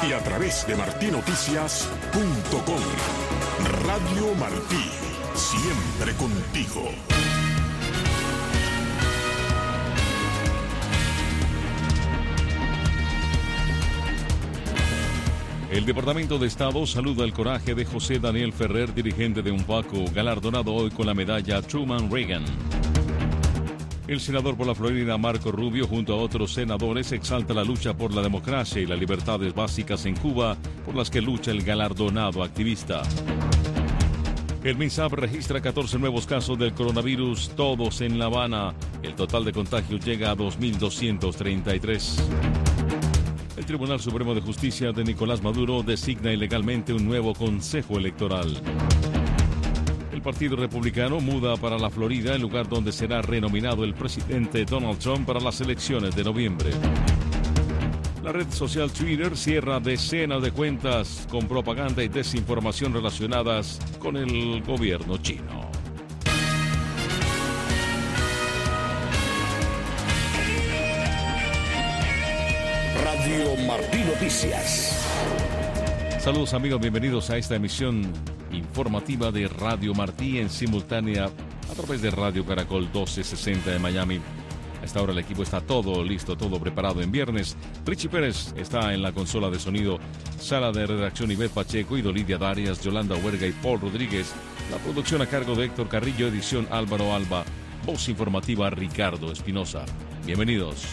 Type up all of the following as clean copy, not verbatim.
y a través de martinoticias.com. Radio Martí, siempre contigo. El Departamento de Estado saluda el coraje de José Daniel Ferrer, dirigente de UNPACU, galardonado hoy con la medalla Truman Reagan. El senador por la Florida, Marco Rubio, junto a otros senadores, exalta la lucha por la democracia y las libertades básicas en Cuba, por las que lucha el galardonado activista. El MINSAP registra 14 nuevos casos del coronavirus, todos en La Habana. El total de contagios llega a 2.233. El Tribunal Supremo de Justicia de Nicolás Maduro designa ilegalmente un nuevo consejo electoral. El Partido Republicano muda para la Florida, el lugar donde será renominado el presidente Donald Trump para las elecciones de noviembre. La red social Twitter cierra decenas de cuentas con propaganda y desinformación relacionadas con el gobierno chino. Radio Martí Noticias. Saludos amigos, bienvenidos a esta emisión informativa de Radio Martí en simultánea a través de Radio Caracol 1260 de Miami. A esta hora el equipo está todo listo, todo preparado en viernes. Richie Pérez está en la consola de sonido, sala de redacción Ivette Pacheco y Dolidia Darias, Yolanda Huerga y Paul Rodríguez. La producción a cargo de Héctor Carrillo, edición Álvaro Alba, voz informativa Ricardo Espinosa. Bienvenidos.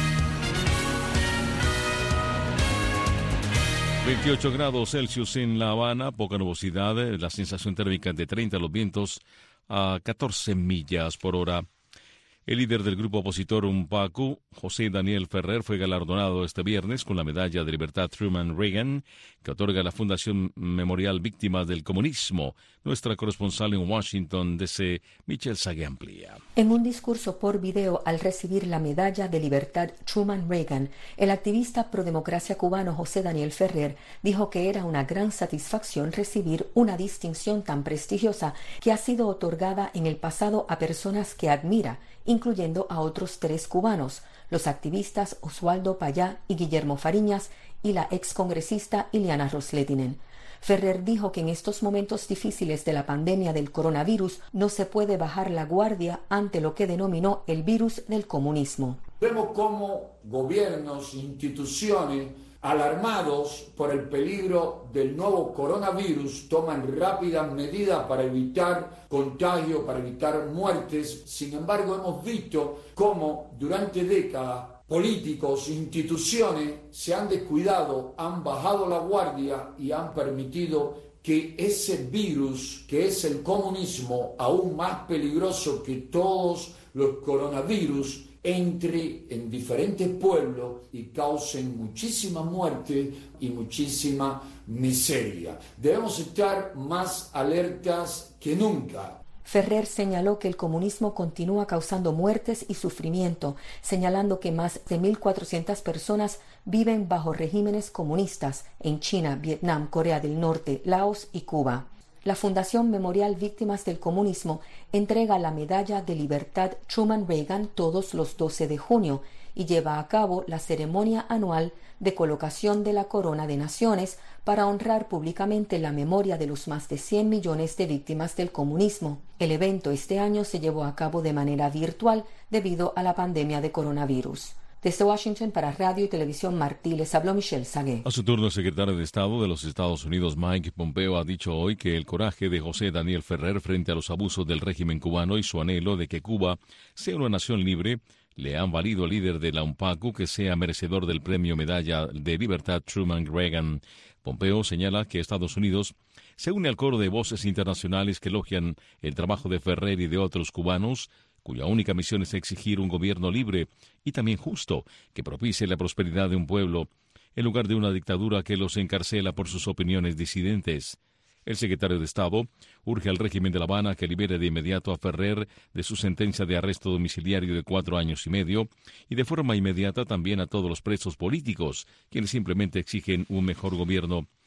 28 grados Celsius en La Habana, poca nubosidad, la sensación térmica de 30, los vientos a 14 millas por hora. El líder del grupo opositor UNPACU, José Daniel Ferrer, fue galardonado este viernes con la medalla de libertad Truman Reagan, que otorga la Fundación Memorial Víctimas del Comunismo. Nuestra corresponsal en Washington, D.C., Michelle Sague amplía. En un discurso por video al recibir la medalla de libertad Truman Reagan, el activista prodemocracia cubano José Daniel Ferrer dijo que era una gran satisfacción recibir una distinción tan prestigiosa que ha sido otorgada en el pasado a personas que admira, incluyendo a otros 3 cubanos, los activistas Oswaldo Payá y Guillermo Fariñas y la excongresista Ileana Ros-Lehtinen. Ferrer dijo que en estos momentos difíciles de la pandemia del coronavirus no se puede bajar la guardia ante lo que denominó el virus del comunismo. Vemos cómo gobiernos, instituciones, alarmados por el peligro del nuevo coronavirus, toman rápidas medidas para evitar contagio, para evitar muertes. Sin embargo, hemos visto cómo durante décadas políticos, instituciones se han descuidado, han bajado la guardia y han permitido que ese virus, que es el comunismo, aún más peligroso que todos los coronavirus, entre en diferentes pueblos y causen muchísima muerte y muchísima miseria. Debemos estar más alertas que nunca. Ferrer señaló que el comunismo continúa causando muertes y sufrimiento, señalando que más de 1.400 personas viven bajo regímenes comunistas en China, Vietnam, Corea del Norte, Laos y Cuba. La Fundación Memorial Víctimas del Comunismo entrega la medalla de libertad Truman Reagan todos los 12 de junio y lleva a cabo la ceremonia anual de colocación de la Corona de Naciones para honrar públicamente la memoria de los más de 100 millones de víctimas del comunismo. El evento este año se llevó a cabo de manera virtual debido a la pandemia de coronavirus. Desde Washington para Radio y Televisión Martí les habló Michelle Sague. A su turno, el secretario de Estado de los Estados Unidos, Mike Pompeo, ha dicho hoy que el coraje de José Daniel Ferrer frente a los abusos del régimen cubano y su anhelo de que Cuba sea una nación libre le han valido al líder de la UNPACU que sea merecedor del premio Medalla de Libertad Truman Reagan. Pompeo señala que Estados Unidos se une al coro de voces internacionales que elogian el trabajo de Ferrer y de otros cubanos, cuya única misión es exigir un gobierno libre y también justo que propicie la prosperidad de un pueblo, en lugar de una dictadura que los encarcela por sus opiniones disidentes. El secretario de Estado urge al régimen de La Habana que libere de inmediato a Ferrer de su sentencia de arresto domiciliario de 4 años y medio y de forma inmediata también a todos los presos políticos, quienes simplemente exigen un mejor gobierno.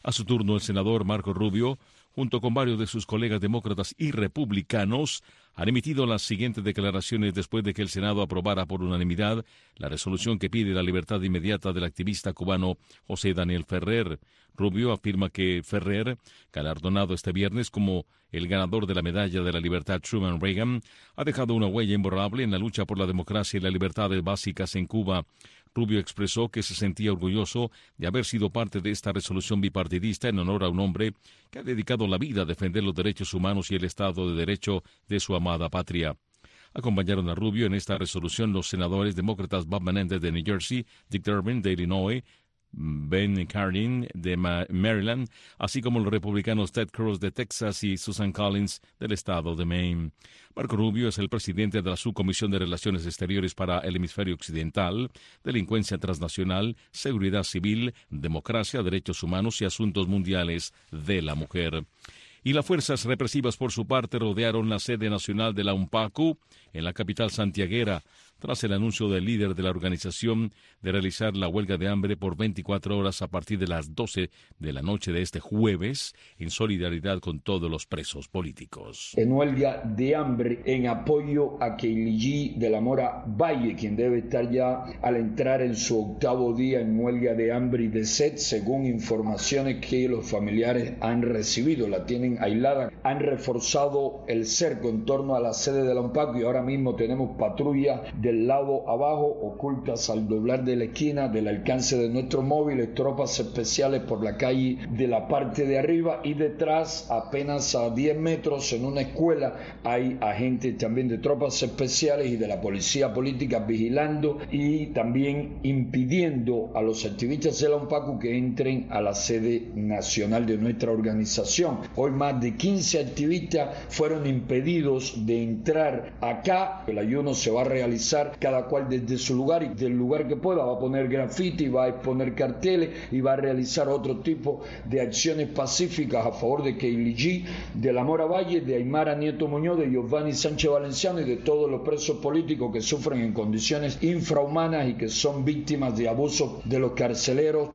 A su turno, el senador Marco Rubio, junto con varios de sus colegas demócratas y republicanos, han emitido las siguientes declaraciones después de que el Senado aprobara por unanimidad la resolución que pide la libertad inmediata del activista cubano José Daniel Ferrer. Rubio afirma que Ferrer, galardonado este viernes como el ganador de la Medalla de la Libertad Truman Reagan, ha dejado una huella imborrable en la lucha por la democracia y las libertades básicas en Cuba. Rubio expresó que se sentía orgulloso de haber sido parte de esta resolución bipartidista en honor a un hombre que ha dedicado la vida a defender los derechos humanos y el Estado de Derecho de su amada patria. Acompañaron a Rubio en esta resolución los senadores demócratas Bob Menendez de New Jersey, Dick Durbin de Illinois, Ben Cardin de Maryland, así como los republicanos Ted Cruz de Texas y Susan Collins del estado de Maine. Marco Rubio es el presidente de la Subcomisión de Relaciones Exteriores para el Hemisferio Occidental, Delincuencia Transnacional, Seguridad Civil, Democracia, Derechos Humanos y Asuntos Mundiales de la Mujer. Y las fuerzas represivas, por su parte, rodearon la sede nacional de la UNPACU en la capital santiaguera, tras el anuncio del líder de la organización de realizar la huelga de hambre por 24 horas a partir de las 12 de la noche de este jueves, en solidaridad con todos los presos políticos. En huelga de hambre en apoyo a Keiliji de la Mora Valle, quien debe estar ya al entrar en su 8º día en huelga de hambre y de sed, según informaciones que los familiares han recibido. La tienen aislada, han reforzado el cerco en torno a la sede de la UNPACU y ahora mismo tenemos patrullas del lado abajo, ocultas al doblar de la esquina, del alcance de nuestros móviles, tropas especiales por la calle de la parte de arriba, y detrás, apenas a 10 metros, en una escuela, hay agentes también de tropas especiales y de la policía política vigilando y también impidiendo a los activistas de la UNPACU que entren a la sede nacional de nuestra organización. Hoy más de 15 activistas fueron impedidos de entrar acá. El ayuno se va a realizar cada cual desde su lugar y del lugar que pueda. Va a poner grafiti, va a exponer carteles y va a realizar otro tipo de acciones pacíficas a favor de Keiliji, de la Mora Valle, de Aymara Nieto Muñoz, de Giovanni Sánchez Valenciano y de todos los presos políticos que sufren en condiciones infrahumanas y que son víctimas de abusos de los carceleros.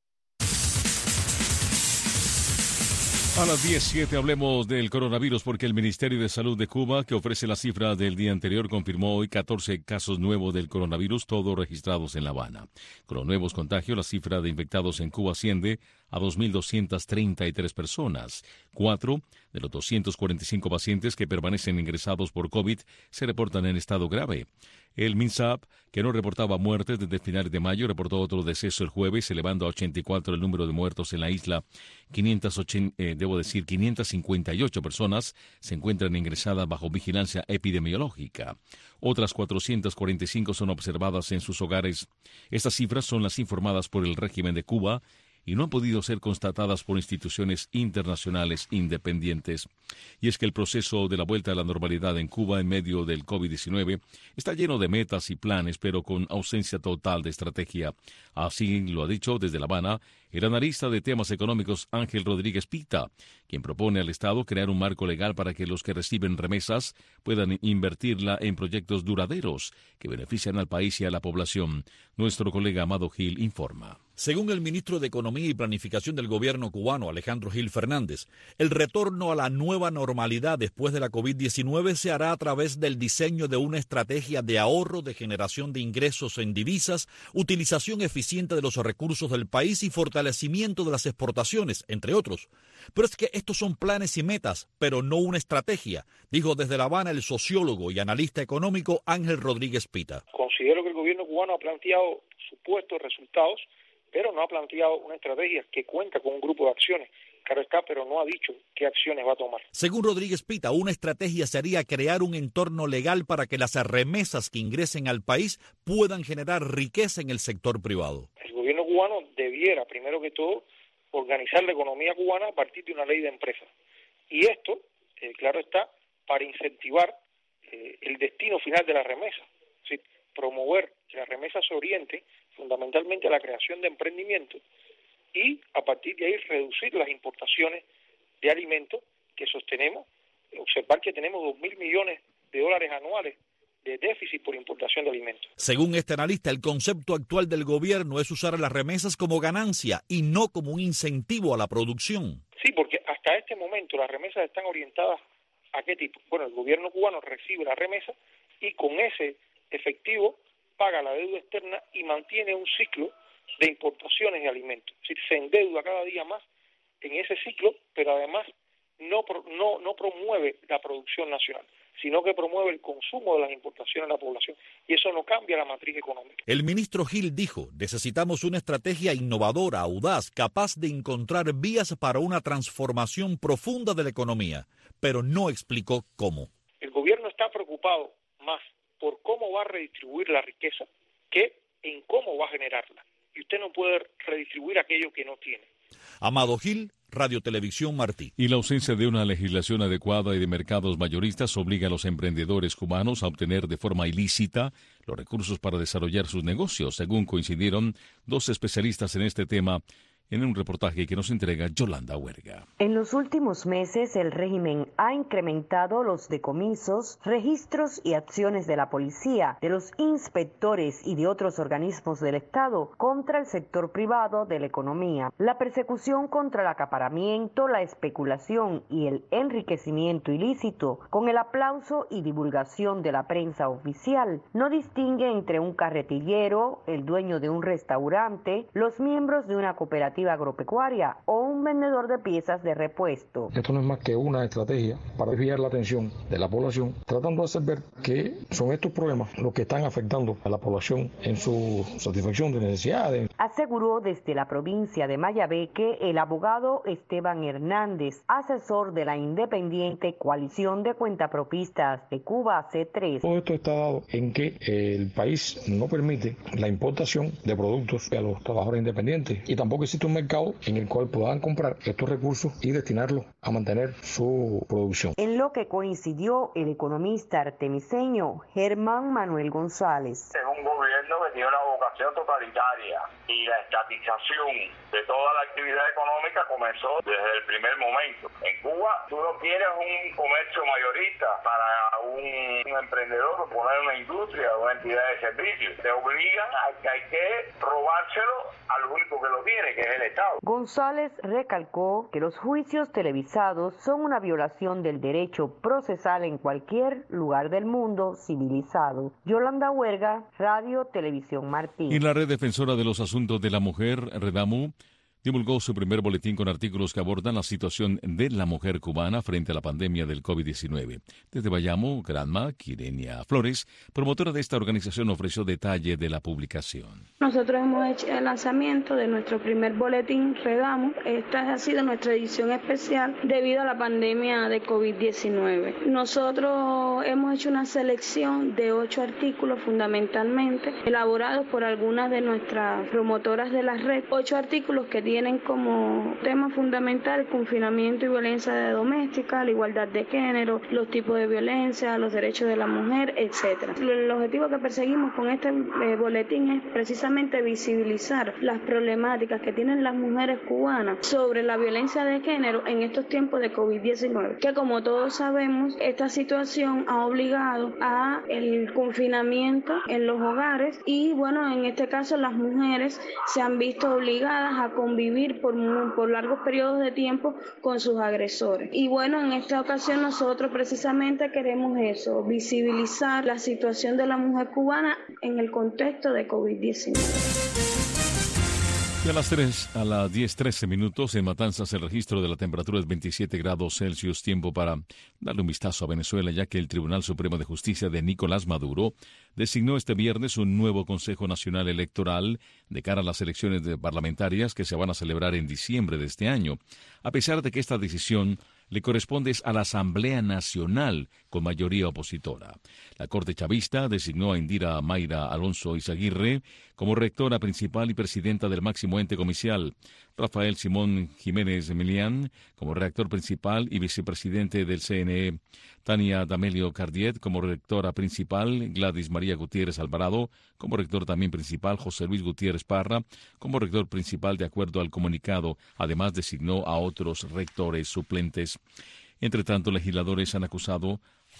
A las 10:07 hablemos del coronavirus porque el Ministerio de Salud de Cuba, que ofrece la cifra del día anterior, confirmó hoy 14 casos nuevos del coronavirus, todos registrados en La Habana. Con los nuevos contagios, la cifra de infectados en Cuba asciende a 2.233 personas. 4 de los 245 pacientes que permanecen ingresados por COVID se reportan en estado grave. El MINSAP, que no reportaba muertes desde finales de mayo, reportó otro deceso el jueves, elevando a 84 el número de muertos en la isla. 558 personas se encuentran ingresadas bajo vigilancia epidemiológica. Otras 445 son observadas en sus hogares. Estas cifras son las informadas por el régimen de Cuba y no han podido ser constatadas por instituciones internacionales independientes. Y es que el proceso de la vuelta a la normalidad en Cuba en medio del COVID-19 está lleno de metas y planes, pero con ausencia total de estrategia. Así lo ha dicho desde La Habana el analista de temas económicos Ángel Rodríguez Pita, quien propone al Estado crear un marco legal para que los que reciben remesas puedan invertirla en proyectos duraderos que benefician al país y a la población. Nuestro colega Amado Gil informa. Según el ministro de Economía y Planificación del gobierno cubano, Alejandro Gil Fernández, el retorno a la nueva normalidad después de la COVID-19 se hará a través del diseño de una estrategia de ahorro, de generación de ingresos en divisas, utilización eficiente de los recursos del país y fortalecimiento de las exportaciones, entre otros. Pero es que estos son planes y metas, pero no una estrategia, dijo desde La Habana el sociólogo y analista económico Ángel Rodríguez Pita. Considero que el gobierno cubano ha planteado supuestos resultados, pero no ha planteado una estrategia que cuenta con un grupo de acciones, claro está, pero no ha dicho qué acciones va a tomar. Según Rodríguez Pita, una estrategia sería crear un entorno legal para que las remesas que ingresen al país puedan generar riqueza en el sector privado. El gobierno cubano debiera, primero que todo, organizar la economía cubana a partir de una ley de empresas. Y esto, claro está, para incentivar el destino final de la remesa, es decir, promover que la remesa se oriente fundamentalmente a la creación de emprendimientos y a partir de ahí reducir las importaciones de alimentos que sostenemos, observar que tenemos $2.000 millones anuales de déficit por importación de alimentos. Según este analista, el concepto actual del gobierno es usar las remesas como ganancia y no como un incentivo a la producción. Sí, porque hasta este momento las remesas están orientadas ¿a qué tipo? Bueno, el gobierno cubano recibe la remesa y con ese efectivo paga la deuda externa y mantiene un ciclo de importaciones de alimentos. Es decir, se endeuda cada día más en ese ciclo, pero además no promueve la producción nacional, sino que promueve el consumo de las importaciones de la población, y eso no cambia la matriz económica. El ministro Gil dijo, necesitamos una estrategia innovadora, audaz, capaz de encontrar vías para una transformación profunda de la economía, pero no explicó cómo. El gobierno está preocupado más por cómo va a redistribuir la riqueza que en cómo va a generarla, y usted no puede redistribuir aquello que no tiene. Amado Gil, Radio Televisión Martí. Y la ausencia de una legislación adecuada y de mercados mayoristas obliga a los emprendedores cubanos a obtener de forma ilícita los recursos para desarrollar sus negocios, según coincidieron dos especialistas en este tema en un reportaje que nos entrega Yolanda Huerga. En los últimos meses, el régimen ha incrementado los decomisos, registros y acciones de la policía, de los inspectores y de otros organismos del Estado contra el sector privado de la economía. La persecución contra el acaparamiento, la especulación y el enriquecimiento ilícito, con el aplauso y divulgación de la prensa oficial, no distingue entre un carretillero, el dueño de un restaurante, los miembros de una cooperativa agropecuaria o un vendedor de piezas de repuesto. Esto no es más que una estrategia para desviar la atención de la población, tratando de hacer ver que son estos problemas los que están afectando a la población en su satisfacción de necesidades. Aseguró desde la provincia de Mayabeque el abogado Esteban Hernández, asesor de la independiente Coalición de Cuentapropistas de Cuba, C3. Todo esto está dado en que el país no permite la importación de productos a los trabajadores independientes y tampoco existe un mercado en el cual puedan comprar estos recursos y destinarlos a mantener su producción. En lo que coincidió el economista artemiseño Germán Manuel González. Es un gobierno que tiene una vocación totalitaria y la estatización de toda la actividad económica comenzó desde el primer momento. En Cuba tú no quieres un comercio mayorista para un emprendedor o poner una industria o una entidad de servicios. Te obligan a que hay que robárselo al único que lo tiene, que es el Estado. González recalcó que los juicios televisados son una violación del derecho procesal en cualquier lugar del mundo civilizado. Yolanda Huerga, Radio Televisión Martí. Y la Red Defensora de los Asuntos de la Mujer, REDAMU, divulgó su primer boletín con artículos que abordan la situación de la mujer cubana frente a la pandemia del COVID-19. Desde Bayamo, Granma, Quirenia Flores, promotora de esta organización, ofreció detalle de la publicación. Nosotros hemos hecho el lanzamiento de nuestro primer boletín REDAMU. Esta ha sido nuestra edición especial debido a la pandemia de COVID-19. Nosotros hemos hecho una selección de 8 artículos fundamentalmente, elaborados por algunas de nuestras promotoras de la red. 8 artículos que tienen como tema fundamental el confinamiento y violencia doméstica, la igualdad de género, los tipos de violencia, los derechos de la mujer, etc. El objetivo que perseguimos con este boletín es precisamente visibilizar las problemáticas que tienen las mujeres cubanas sobre la violencia de género en estos tiempos de COVID-19, que como todos sabemos, esta situación ha obligado a el confinamiento en los hogares y bueno, en este caso las mujeres se han visto obligadas a convivir por largos periodos de tiempo con sus agresores. Y bueno, en esta ocasión nosotros precisamente queremos eso, visibilizar la situación de la mujer cubana en el contexto de COVID-19. Y a las 10:13 minutos en Matanzas el registro de la temperatura es 27 grados Celsius, tiempo para darle un vistazo a Venezuela, ya que el Tribunal Supremo de Justicia de Nicolás Maduro designó este viernes un nuevo Consejo Nacional Electoral de cara a las elecciones parlamentarias que se van a celebrar en diciembre de este año, a pesar de que esta decisión le corresponde a la Asamblea Nacional con mayoría opositora. La Corte Chavista designó a Indira Mayra Alonso Izaguirre como rectora principal y presidenta del máximo ente comicial, Rafael Simón Jiménez Milián como redactor principal y vicepresidente del CNE, Tania D'Amelio Cardiet como rectora principal, Gladys María Gutiérrez Alvarado como rector también principal, José Luis Gutiérrez Parra como rector principal de acuerdo al comunicado. Además designó a otros rectores suplentes. Entre tanto, legisladores han acusado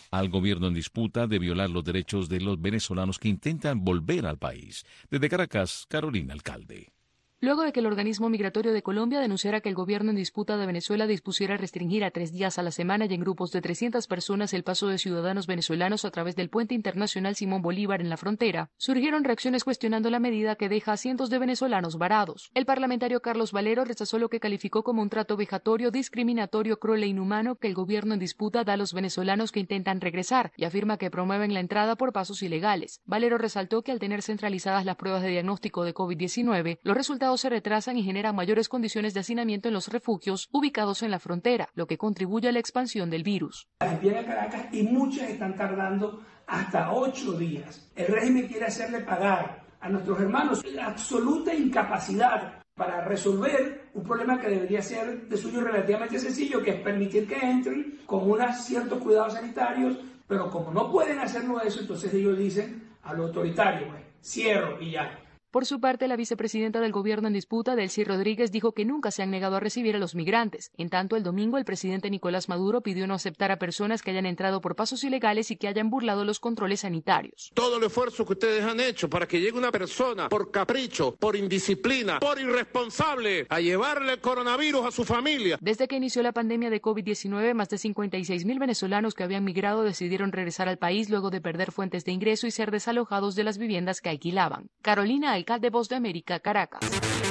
al gobierno en disputa de violar los derechos de los venezolanos que intentan volver al país. Desde Caracas, Carolina Alcalde. Luego de que el organismo migratorio de Colombia denunciara que el gobierno en disputa de Venezuela dispusiera restringir a 3 días a la semana y en grupos de 300 personas el paso de ciudadanos venezolanos a través del puente internacional Simón Bolívar en la frontera, surgieron reacciones cuestionando la medida que deja a cientos de venezolanos varados. El parlamentario Carlos Valero rechazó lo que calificó como un trato vejatorio, discriminatorio, cruel e inhumano que el gobierno en disputa da a los venezolanos que intentan regresar y afirma que promueven la entrada por pasos ilegales. Valero resaltó que al tener centralizadas las pruebas de diagnóstico de COVID-19, los resultados se retrasan y generan mayores condiciones de hacinamiento en los refugios ubicados en la frontera, lo que contribuye a la expansión del virus. Envían a Caracas y muchas están tardando hasta 8 días. El régimen quiere hacerle pagar a nuestros hermanos la absoluta incapacidad para resolver un problema que debería ser de suyo relativamente sencillo, que es permitir que entren con unos ciertos cuidados sanitarios, pero como no pueden hacerlo eso, entonces ellos dicen a lo autoritario, cierro y ya. Por su parte, la vicepresidenta del gobierno en disputa, Delcy Rodríguez, dijo que nunca se han negado a recibir a los migrantes. En tanto, el domingo, el presidente Nicolás Maduro pidió no aceptar a personas que hayan entrado por pasos ilegales y que hayan burlado los controles sanitarios. Todo el esfuerzo que ustedes han hecho para que llegue una persona por capricho, por indisciplina, por irresponsable, a llevarle el coronavirus a su familia. Desde que inició la pandemia de COVID-19, más de 56.000 venezolanos que habían migrado decidieron regresar al país luego de perder fuentes de ingreso y ser desalojados de las viviendas que alquilaban. Carolina Alcalde, Voz de América, Caracas.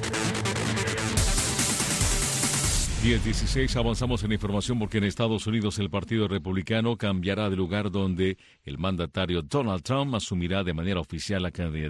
10:16, avanzamos en información porque en Estados Unidos el Partido Republicano cambiará de lugar donde el mandatario Donald Trump asumirá de manera oficial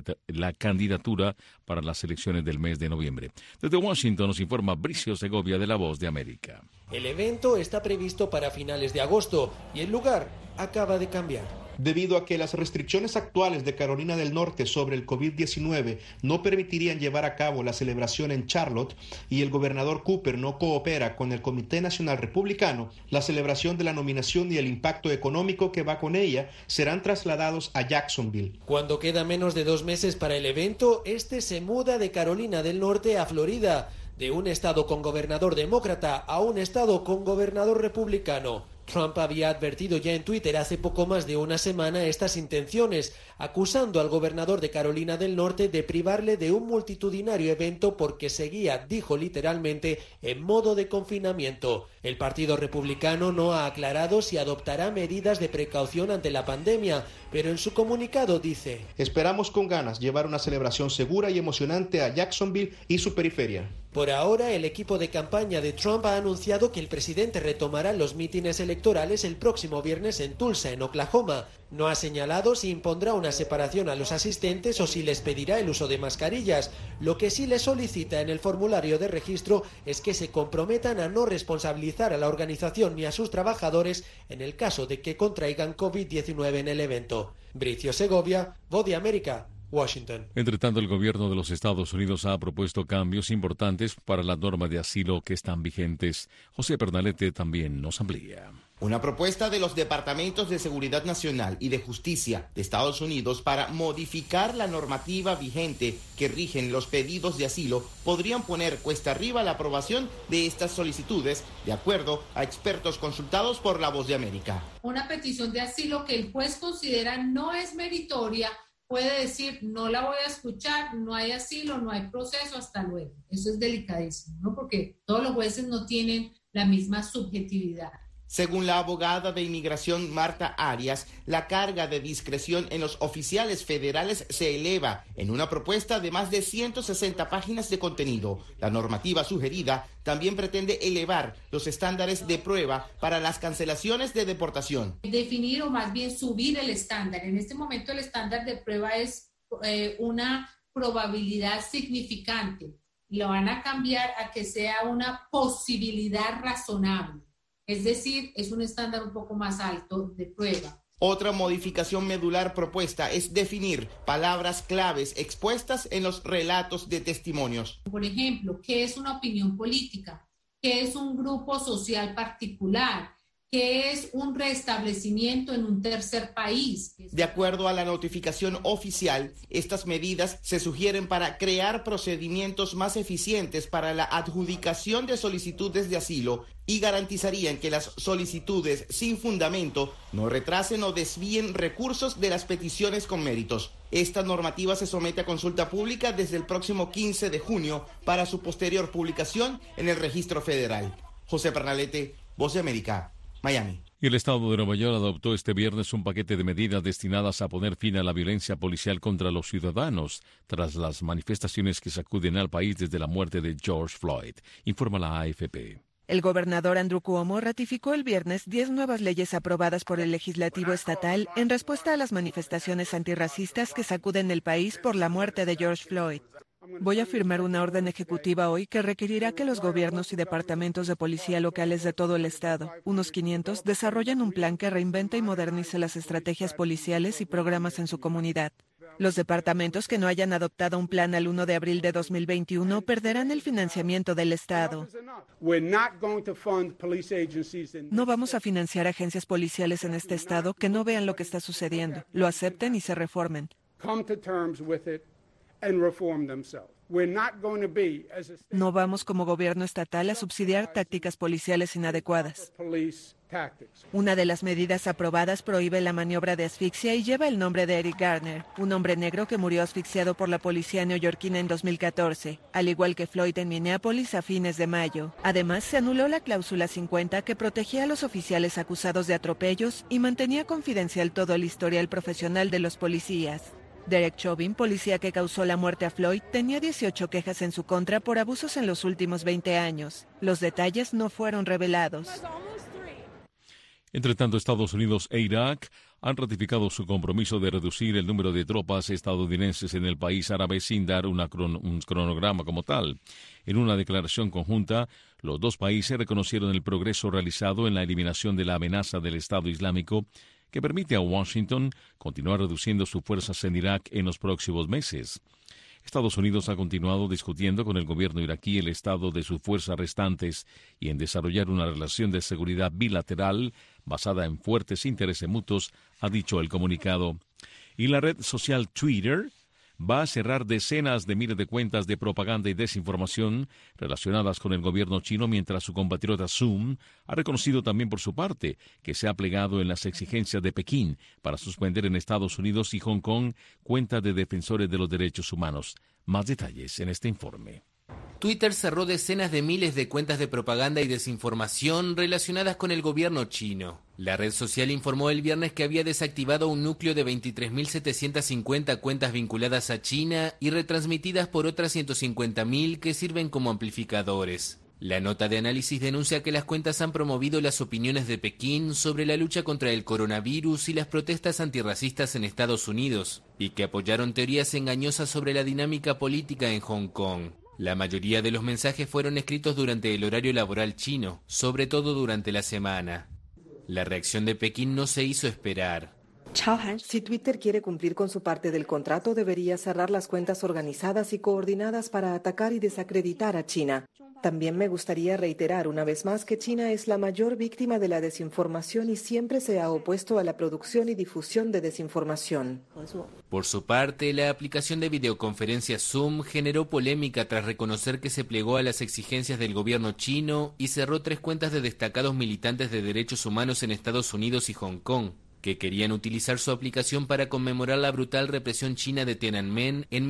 la candidatura para las elecciones del mes de noviembre. Desde Washington nos informa Bricio Segovia de La Voz de América. El evento está previsto para finales de agosto y el lugar acaba de cambiar. Debido a que las restricciones actuales de Carolina del Norte sobre el COVID-19 no permitirían llevar a cabo la celebración en Charlotte y el gobernador Cooper no coopera con el Comité Nacional Republicano, la celebración de la nominación y el impacto económico que va con ella serán trasladados a Jacksonville. Cuando queda menos de 2 meses para el evento, este se muda de Carolina del Norte a Florida, de un estado con gobernador demócrata a un estado con gobernador republicano. Trump había advertido ya en Twitter hace poco más de una semana estas intenciones, acusando al gobernador de Carolina del Norte de privarle de un multitudinario evento porque seguía, dijo literalmente, en modo de confinamiento. El Partido Republicano no ha aclarado si adoptará medidas de precaución ante la pandemia, pero en su comunicado dice: esperamos con ganas llevar una celebración segura y emocionante a Jacksonville y su periferia. Por ahora, el equipo de campaña de Trump ha anunciado que el presidente retomará los mítines electorales el próximo viernes en Tulsa, en Oklahoma. No ha señalado si impondrá una separación a los asistentes o si les pedirá el uso de mascarillas. Lo que sí le solicita en el formulario de registro es que se comprometan a no responsabilizar a la organización ni a sus trabajadores en el caso de que contraigan COVID-19 en el evento. Bricio Segovia, Voz de América, Washington. Entre tanto, el gobierno de los Estados Unidos ha propuesto cambios importantes para las normas de asilo que están vigentes. José Pernalete también nos amplía. Una propuesta de los Departamentos de Seguridad Nacional y de Justicia de Estados Unidos para modificar la normativa vigente que rigen los pedidos de asilo podrían poner cuesta arriba la aprobación de estas solicitudes, de acuerdo a expertos consultados por La Voz de América. Una petición de asilo que el juez considera no es meritoria puede decir, no la voy a escuchar, no hay asilo, no hay proceso, hasta luego. Eso es delicadísimo, ¿no? Porque todos los jueces no tienen la misma subjetividad. Según la abogada de inmigración Marta Arias, la carga de discreción en los oficiales federales se eleva en una propuesta de más de 160 páginas de contenido. La normativa sugerida también pretende elevar los estándares de prueba para las cancelaciones de deportación. Definir o más bien subir el estándar. En este momento el estándar de prueba es una probabilidad significante. Lo van a cambiar a que sea una posibilidad razonable. Es decir, es un estándar un poco más alto de prueba. Otra modificación medular propuesta es definir palabras claves expuestas en los relatos de testimonios. Por ejemplo, ¿qué es una opinión política? ¿Qué es un grupo social particular? que es un restablecimiento en un tercer país. De acuerdo a la notificación oficial, estas medidas se sugieren para crear procedimientos más eficientes para la adjudicación de solicitudes de asilo y garantizarían que las solicitudes sin fundamento no retrasen o desvíen recursos de las peticiones con méritos. Esta normativa se somete a consulta pública desde el próximo 15 de junio para su posterior publicación en el Registro Federal. José Pernalete, Voz de América, Miami. Y el Estado de Nueva York adoptó este viernes un paquete de medidas destinadas a poner fin a la violencia policial contra los ciudadanos tras las manifestaciones que sacuden al país desde la muerte de George Floyd, informa la AFP. El gobernador Andrew Cuomo ratificó el viernes 10 nuevas leyes aprobadas por el legislativo estatal en respuesta a las manifestaciones antirracistas que sacuden el país por la muerte de George Floyd. Voy a firmar una orden ejecutiva hoy que requerirá que los gobiernos y departamentos de policía locales de todo el estado, unos 500, desarrollen un plan que reinvente y modernice las estrategias policiales y programas en su comunidad. Los departamentos que no hayan adoptado un plan al 1 de abril de 2021 perderán el financiamiento del Estado. No vamos a financiar agencias policiales en este estado que no vean lo que está sucediendo, lo acepten y se reformen. No vamos como gobierno estatal a subsidiar tácticas policiales inadecuadas. Una de las medidas aprobadas prohíbe la maniobra de asfixia y lleva el nombre de Eric Garner, un hombre negro que murió asfixiado por la policía neoyorquina en 2014, al igual que Floyd en Minneapolis a fines de mayo. Además, se anuló la cláusula 50 que protegía a los oficiales acusados de atropellos y mantenía confidencial todo el historial profesional de los policías. Derek Chauvin, policía que causó la muerte a Floyd, tenía 18 quejas en su contra por abusos en los últimos 20 años. Los detalles no fueron revelados. Entre tanto, Estados Unidos e Irak han ratificado su compromiso de reducir el número de tropas estadounidenses en el país árabe sin dar un cronograma como tal. En una declaración conjunta, los dos países reconocieron el progreso realizado en la eliminación de la amenaza del Estado Islámico, que permite a Washington continuar reduciendo sus fuerzas en Irak en los próximos meses. Estados Unidos ha continuado discutiendo con el gobierno iraquí el estado de sus fuerzas restantes y en desarrollar una relación de seguridad bilateral basada en fuertes intereses mutuos, ha dicho el comunicado. Y la red social Twitter va a cerrar decenas de miles de cuentas de propaganda y desinformación relacionadas con el gobierno chino, mientras su compatriota Zoom ha reconocido también por su parte que se ha plegado en las exigencias de Pekín para suspender en Estados Unidos y Hong Kong cuentas de defensores de los derechos humanos. Más detalles en este informe. Twitter cerró decenas de miles de cuentas de propaganda y desinformación relacionadas con el gobierno chino. La red social informó el viernes que había desactivado un núcleo de 23.750 cuentas vinculadas a China y retransmitidas por otras 150.000 que sirven como amplificadores. La nota de análisis denuncia que las cuentas han promovido las opiniones de Pekín sobre la lucha contra el coronavirus y las protestas antirracistas en Estados Unidos, y que apoyaron teorías engañosas sobre la dinámica política en Hong Kong. La mayoría de los mensajes fueron escritos durante el horario laboral chino, sobre todo durante la semana. La reacción de Pekín no se hizo esperar. Si Twitter quiere cumplir con su parte del contrato, debería cerrar las cuentas organizadas y coordinadas para atacar y desacreditar a China. También me gustaría reiterar una vez más que China es la mayor víctima de la desinformación y siempre se ha opuesto a la producción y difusión de desinformación. Por su parte, la aplicación de videoconferencia Zoom generó polémica tras reconocer que se plegó a las exigencias del gobierno chino y cerró 3 cuentas de destacados militantes de derechos humanos en Estados Unidos y Hong Kong, que querían utilizar su aplicación para conmemorar la brutal represión china de Tiananmen en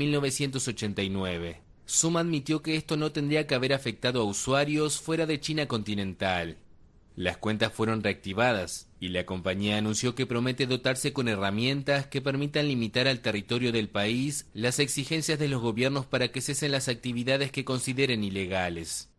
1989. Zoom admitió que esto no tendría que haber afectado a usuarios fuera de China continental. Las cuentas fueron reactivadas y la compañía anunció que promete dotarse con herramientas que permitan limitar al territorio del país las exigencias de los gobiernos para que cesen las actividades que consideren ilegales.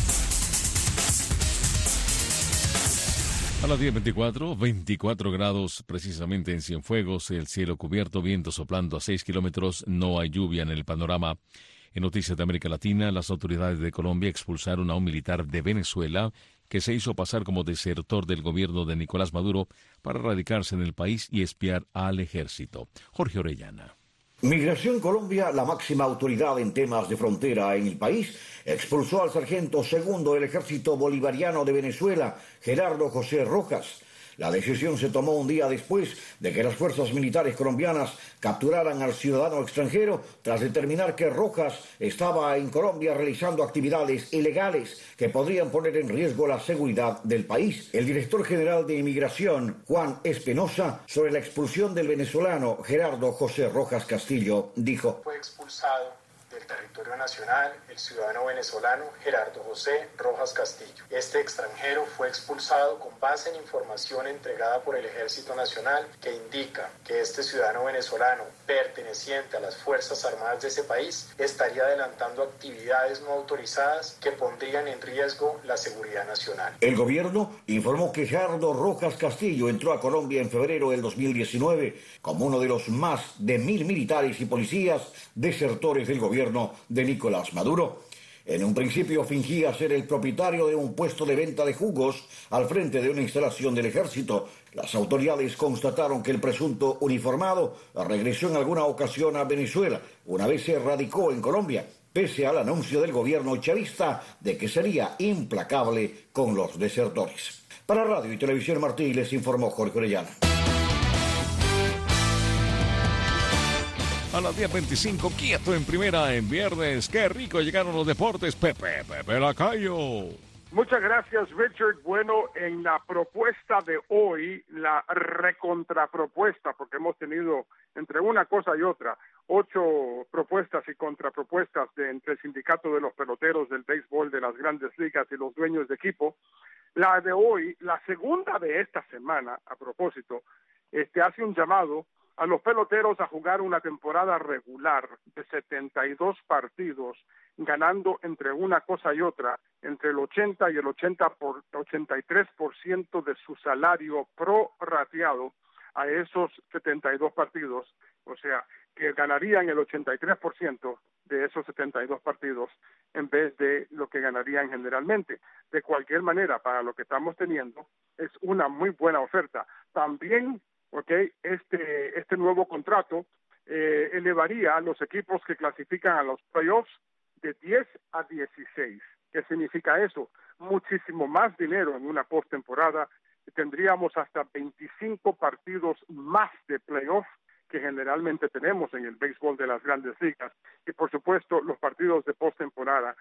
A las 10:24, 24 grados precisamente en Cienfuegos, el cielo cubierto, viento soplando a 6 kilómetros, no hay lluvia en el panorama. En noticias de América Latina, las autoridades de Colombia expulsaron a un militar de Venezuela que se hizo pasar como desertor del gobierno de Nicolás Maduro para radicarse en el país y espiar al ejército. Jorge Orellana. Migración Colombia, la máxima autoridad en temas de frontera en el país, expulsó al sargento segundo del Ejército Bolivariano de Venezuela, Gerardo José Rojas. La decisión se tomó un día después de que las fuerzas militares colombianas capturaran al ciudadano extranjero tras determinar que Rojas estaba en Colombia realizando actividades ilegales que podrían poner en riesgo la seguridad del país. El director general de Inmigración, Juan Espinosa, sobre la expulsión del venezolano Gerardo José Rojas Castillo, dijo: Fue expulsado del territorio nacional el ciudadano venezolano Gerardo José Rojas Castillo. Este extranjero fue expulsado con base en información entregada por el Ejército Nacional que indica que este ciudadano venezolano perteneciente a las Fuerzas Armadas de ese país estaría adelantando actividades no autorizadas que pondrían en riesgo la seguridad nacional. El gobierno informó que Gerardo Rojas Castillo entró a Colombia en febrero del 2019 como uno de los más de 1.000 militares y policías desertores del gobierno de Nicolás Maduro. En un principio fingía ser el propietario de un puesto de venta de jugos al frente de una instalación del ejército. Las autoridades constataron que el presunto uniformado regresó en alguna ocasión a Venezuela, una vez se radicó en Colombia, pese al anuncio del gobierno chavista de que sería implacable con los desertores. Para Radio y Televisión Martí les informó Jorge Orellana. A las 10:25, quieto en primera en viernes. Qué rico llegaron los deportes. Pepe Lacayo. Muchas gracias, Richard. Bueno, en la propuesta de hoy, la recontrapropuesta, porque hemos tenido entre una cosa y otra 8 propuestas y contrapropuestas entre el sindicato de los peloteros del béisbol de las grandes ligas y los dueños de equipo. La de hoy, la segunda de esta semana, a propósito, hace un llamado a los peloteros a jugar una temporada regular de 72 partidos, ganando entre una cosa y otra, entre el 80 y el 83% de su salario prorrateado a esos 72 partidos, o sea, que ganarían el 83% de esos 72 partidos en vez de lo que ganarían generalmente. De cualquier manera, para lo que estamos teniendo, es una muy buena oferta. También este nuevo contrato elevaría a los equipos que clasifican a los playoffs de 10 a 16. ¿Qué significa eso? Muchísimo más dinero en una postemporada. Tendríamos hasta 25 partidos más de playoff que generalmente tenemos en el béisbol de las grandes ligas. Y por supuesto, los partidos de postemporada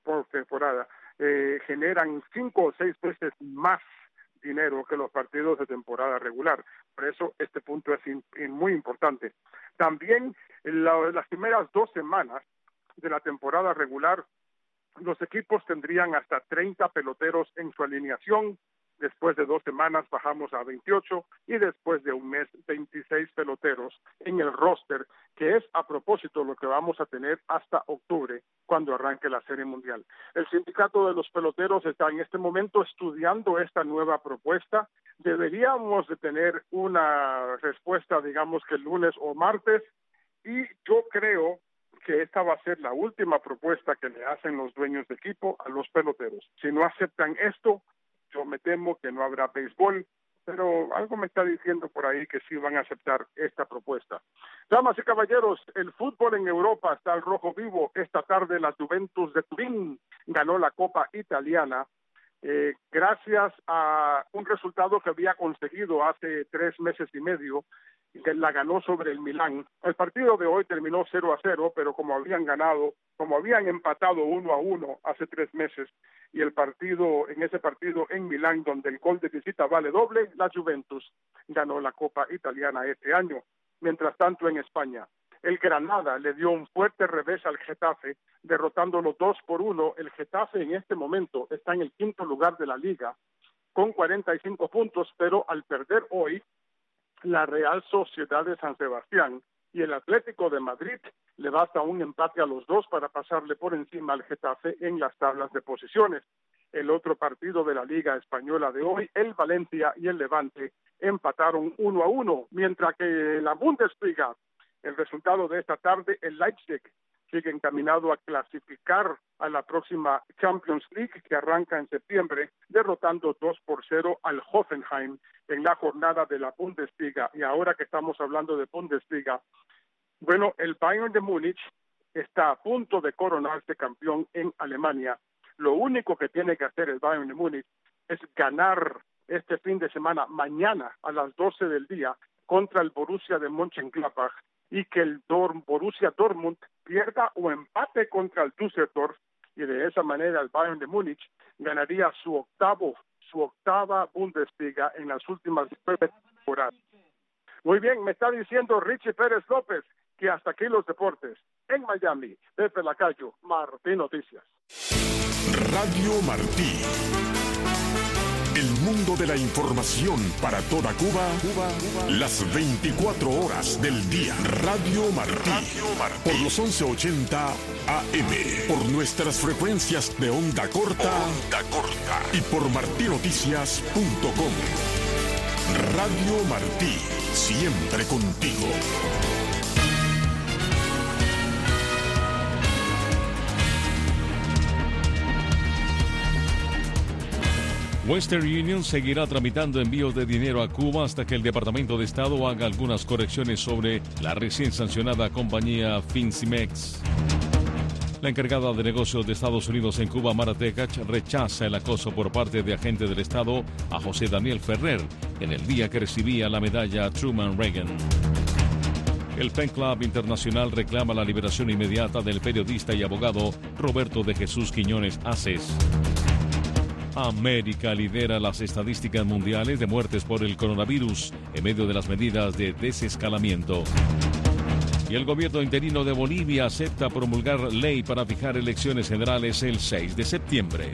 generan 5 o 6 veces más dinero que los partidos de temporada regular. Por eso este punto es muy importante. También las primeras 2 semanas de la temporada regular, los equipos tendrían hasta 30 peloteros en su alineación. Después de 2 semanas bajamos a 28 y después de un mes 26 peloteros en el roster, que es a propósito lo que vamos a tener hasta octubre cuando arranque la Serie Mundial. El sindicato de los peloteros está en este momento estudiando esta nueva propuesta. Deberíamos de tener una respuesta, digamos que el lunes o martes, y yo creo que esta va a ser la última propuesta que le hacen los dueños de equipo a los peloteros. Si no aceptan esto, yo me temo que no habrá béisbol, pero algo me está diciendo por ahí que sí van a aceptar esta propuesta. Damas y caballeros, el fútbol en Europa está al rojo vivo. Esta tarde la Juventus de Turín ganó la Copa Italiana gracias a un resultado que había conseguido hace 3 meses y medio, que la ganó sobre el Milán. El partido de hoy terminó 0-0, pero como habían empatado 1-1 hace 3 meses, y en ese partido en Milán, donde el gol de visita vale doble, la Juventus ganó la Copa Italiana este año. Mientras tanto, en España, el Granada le dio un fuerte revés al Getafe, derrotándolo 2-1. El Getafe en este momento está en el 5º lugar de la liga, con 45 puntos, pero al perder hoy, la Real Sociedad de San Sebastián y el Atlético de Madrid le basta un empate a los dos para pasarle por encima al Getafe en las tablas de posiciones. El otro partido de la Liga Española de hoy, el Valencia y el Levante empataron 1-1, mientras que la Bundesliga, el resultado de esta tarde, el Leipzig sigue encaminado a clasificar a la próxima Champions League que arranca en septiembre, derrotando 2-0 al Hoffenheim en la jornada de la Bundesliga. Y ahora que estamos hablando de Bundesliga, Bueno, el Bayern de Múnich está a punto de coronarse campeón en Alemania. Lo único que tiene que hacer el Bayern de Múnich es ganar este fin de semana, mañana a las 12 del día, contra el Borussia de Mönchengladbach, y que el Borussia Dortmund pierda o empate contra el Düsseldorf, y de esa manera el Bayern de Múnich ganaría su octava Bundesliga en las últimas 9 temporadas. Muy bien, me está diciendo Richie Pérez López que hasta aquí los deportes. En Miami, desde Lacayo, Martí Noticias. Radio Martí. El mundo de la información para toda Cuba, las 24 horas del día. Radio Martí. Por los 1180 AM. Por nuestras frecuencias de onda corta. Y por martinoticias.com. Radio Martí. Siempre contigo. Western Union seguirá tramitando envíos de dinero a Cuba hasta que el Departamento de Estado haga algunas correcciones sobre la recién sancionada compañía Fincimex. La encargada de negocios de Estados Unidos en Cuba, Mara Tekach, rechaza el acoso por parte de agentes del Estado a José Daniel Ferrer en el día que recibía la medalla Truman Reagan. El Pen Club Internacional reclama la liberación inmediata del periodista y abogado Roberto de Jesús Quiñones Aces. América lidera las estadísticas mundiales de muertes por el coronavirus en medio de las medidas de desescalamiento. Y el gobierno interino de Bolivia acepta promulgar ley para fijar elecciones generales el 6 de septiembre.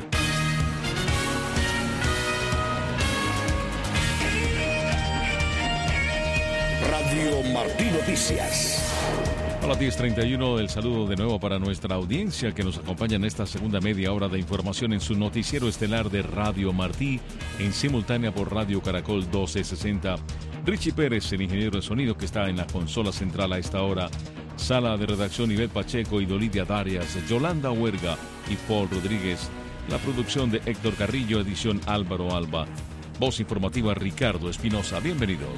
Radio Martí Noticias. A las 10:31, el saludo de nuevo para nuestra audiencia que nos acompaña en esta segunda media hora de información en su noticiero estelar de Radio Martí, en simultánea por Radio Caracol 1260. Richie Pérez, el ingeniero de sonido que está en la consola central a esta hora. Sala de redacción Ivette Pacheco y Dolidia Darias, Yolanda Huerga y Paul Rodríguez. La producción de Héctor Carrillo, edición Álvaro Alba. Voz informativa Ricardo Espinosa. Bienvenidos.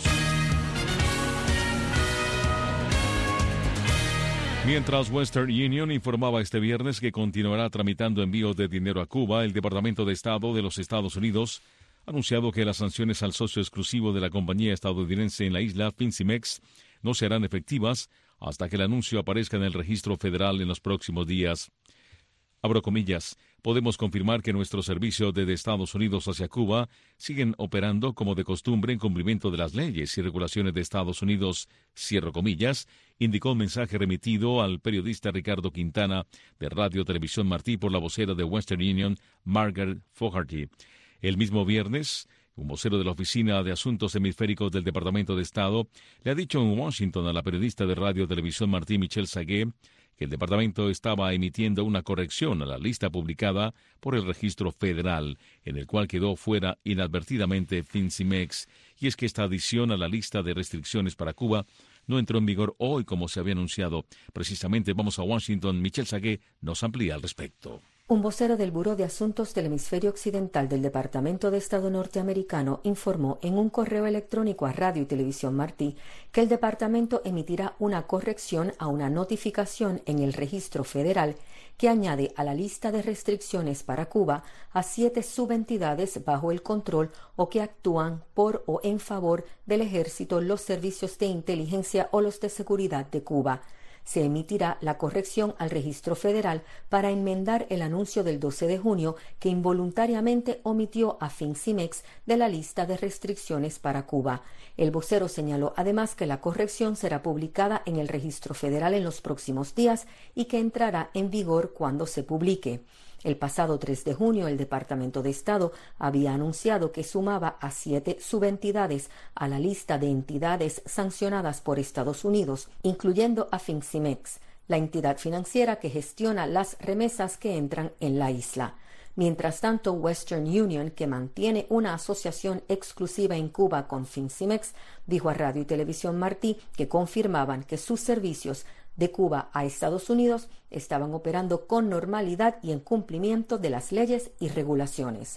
Mientras Western Union informaba este viernes que continuará tramitando envíos de dinero a Cuba, el Departamento de Estado de los Estados Unidos ha anunciado que las sanciones al socio exclusivo de la compañía estadounidense en la isla, Fincimex, no serán efectivas hasta que el anuncio aparezca en el registro federal en los próximos días. Abro comillas, podemos confirmar que nuestros servicios desde Estados Unidos hacia Cuba siguen operando como de costumbre en cumplimiento de las leyes y regulaciones de Estados Unidos, cierro comillas, indicó un mensaje remitido al periodista Ricardo Quintana de Radio Televisión Martí por la vocera de Western Union, Margaret Fogarty. El mismo viernes, un vocero de la Oficina de Asuntos Hemisféricos del Departamento de Estado le ha dicho en Washington a la periodista de Radio Televisión Martí, Michelle Sagué, que el departamento estaba emitiendo una corrección a la lista publicada por el registro federal, en el cual quedó fuera inadvertidamente Fincimex, y es que esta adición a la lista de restricciones para Cuba no entró en vigor hoy como se había anunciado. Precisamente vamos a Washington. Michelle Sagué nos amplía al respecto. Un vocero del Buró de Asuntos del Hemisferio Occidental del Departamento de Estado norteamericano informó en un correo electrónico a Radio y Televisión Martí que el departamento emitirá una corrección a una notificación en el registro federal que añade a la lista de restricciones para Cuba a 7 subentidades bajo el control o que actúan por o en favor del ejército, los servicios de inteligencia o los de seguridad de Cuba. Se emitirá la corrección al registro federal para enmendar el anuncio del 12 de junio que involuntariamente omitió a Fincimex de la lista de restricciones para Cuba. El vocero señaló además que la corrección será publicada en el registro federal en los próximos días y que entrará en vigor cuando se publique. El pasado 3 de junio, el Departamento de Estado había anunciado que sumaba a 7 subentidades a la lista de entidades sancionadas por Estados Unidos, incluyendo a Fincimex, la entidad financiera que gestiona las remesas que entran en la isla. Mientras tanto, Western Union, que mantiene una asociación exclusiva en Cuba con Fincimex, dijo a Radio y Televisión Martí que confirmaban que sus servicios de Cuba a Estados Unidos estaban operando con normalidad y en cumplimiento de las leyes y regulaciones.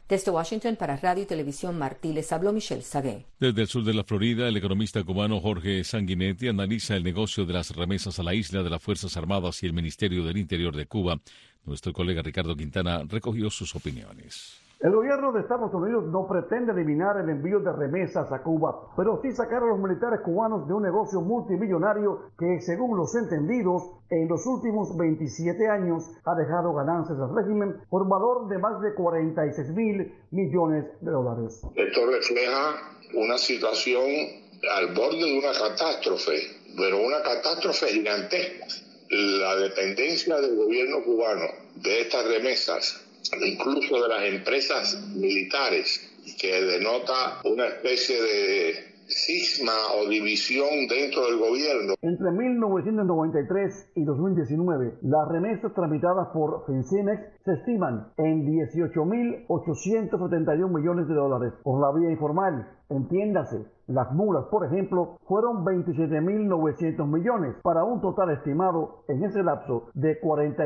Desde Washington para Radio y Televisión Martí les habló Michelle Sagué. Desde el sur de la Florida, el economista cubano Jorge Sanguinetti analiza el negocio de las remesas a la isla de las Fuerzas Armadas y el Ministerio del Interior de Cuba. Nuestro colega Ricardo Quintana recogió sus opiniones. El gobierno de Estados Unidos no pretende eliminar el envío de remesas a Cuba, pero sí sacar a los militares cubanos de un negocio multimillonario que, según los entendidos, en los últimos 27 años ha dejado ganancias al régimen por valor de más de 46.000 millones de dólares. Esto refleja una situación al borde de una catástrofe, pero una catástrofe gigantesca. La dependencia del gobierno cubano de estas remesas, incluso de las empresas militares, que denota una especie de cisma o división dentro del gobierno. Entre 1993 y 2019, las remesas tramitadas por Fincemex se estiman en 18.871 millones de dólares por la vía informal. Entiéndase, las mulas, por ejemplo, fueron 27.900 millones, para un total estimado en ese lapso de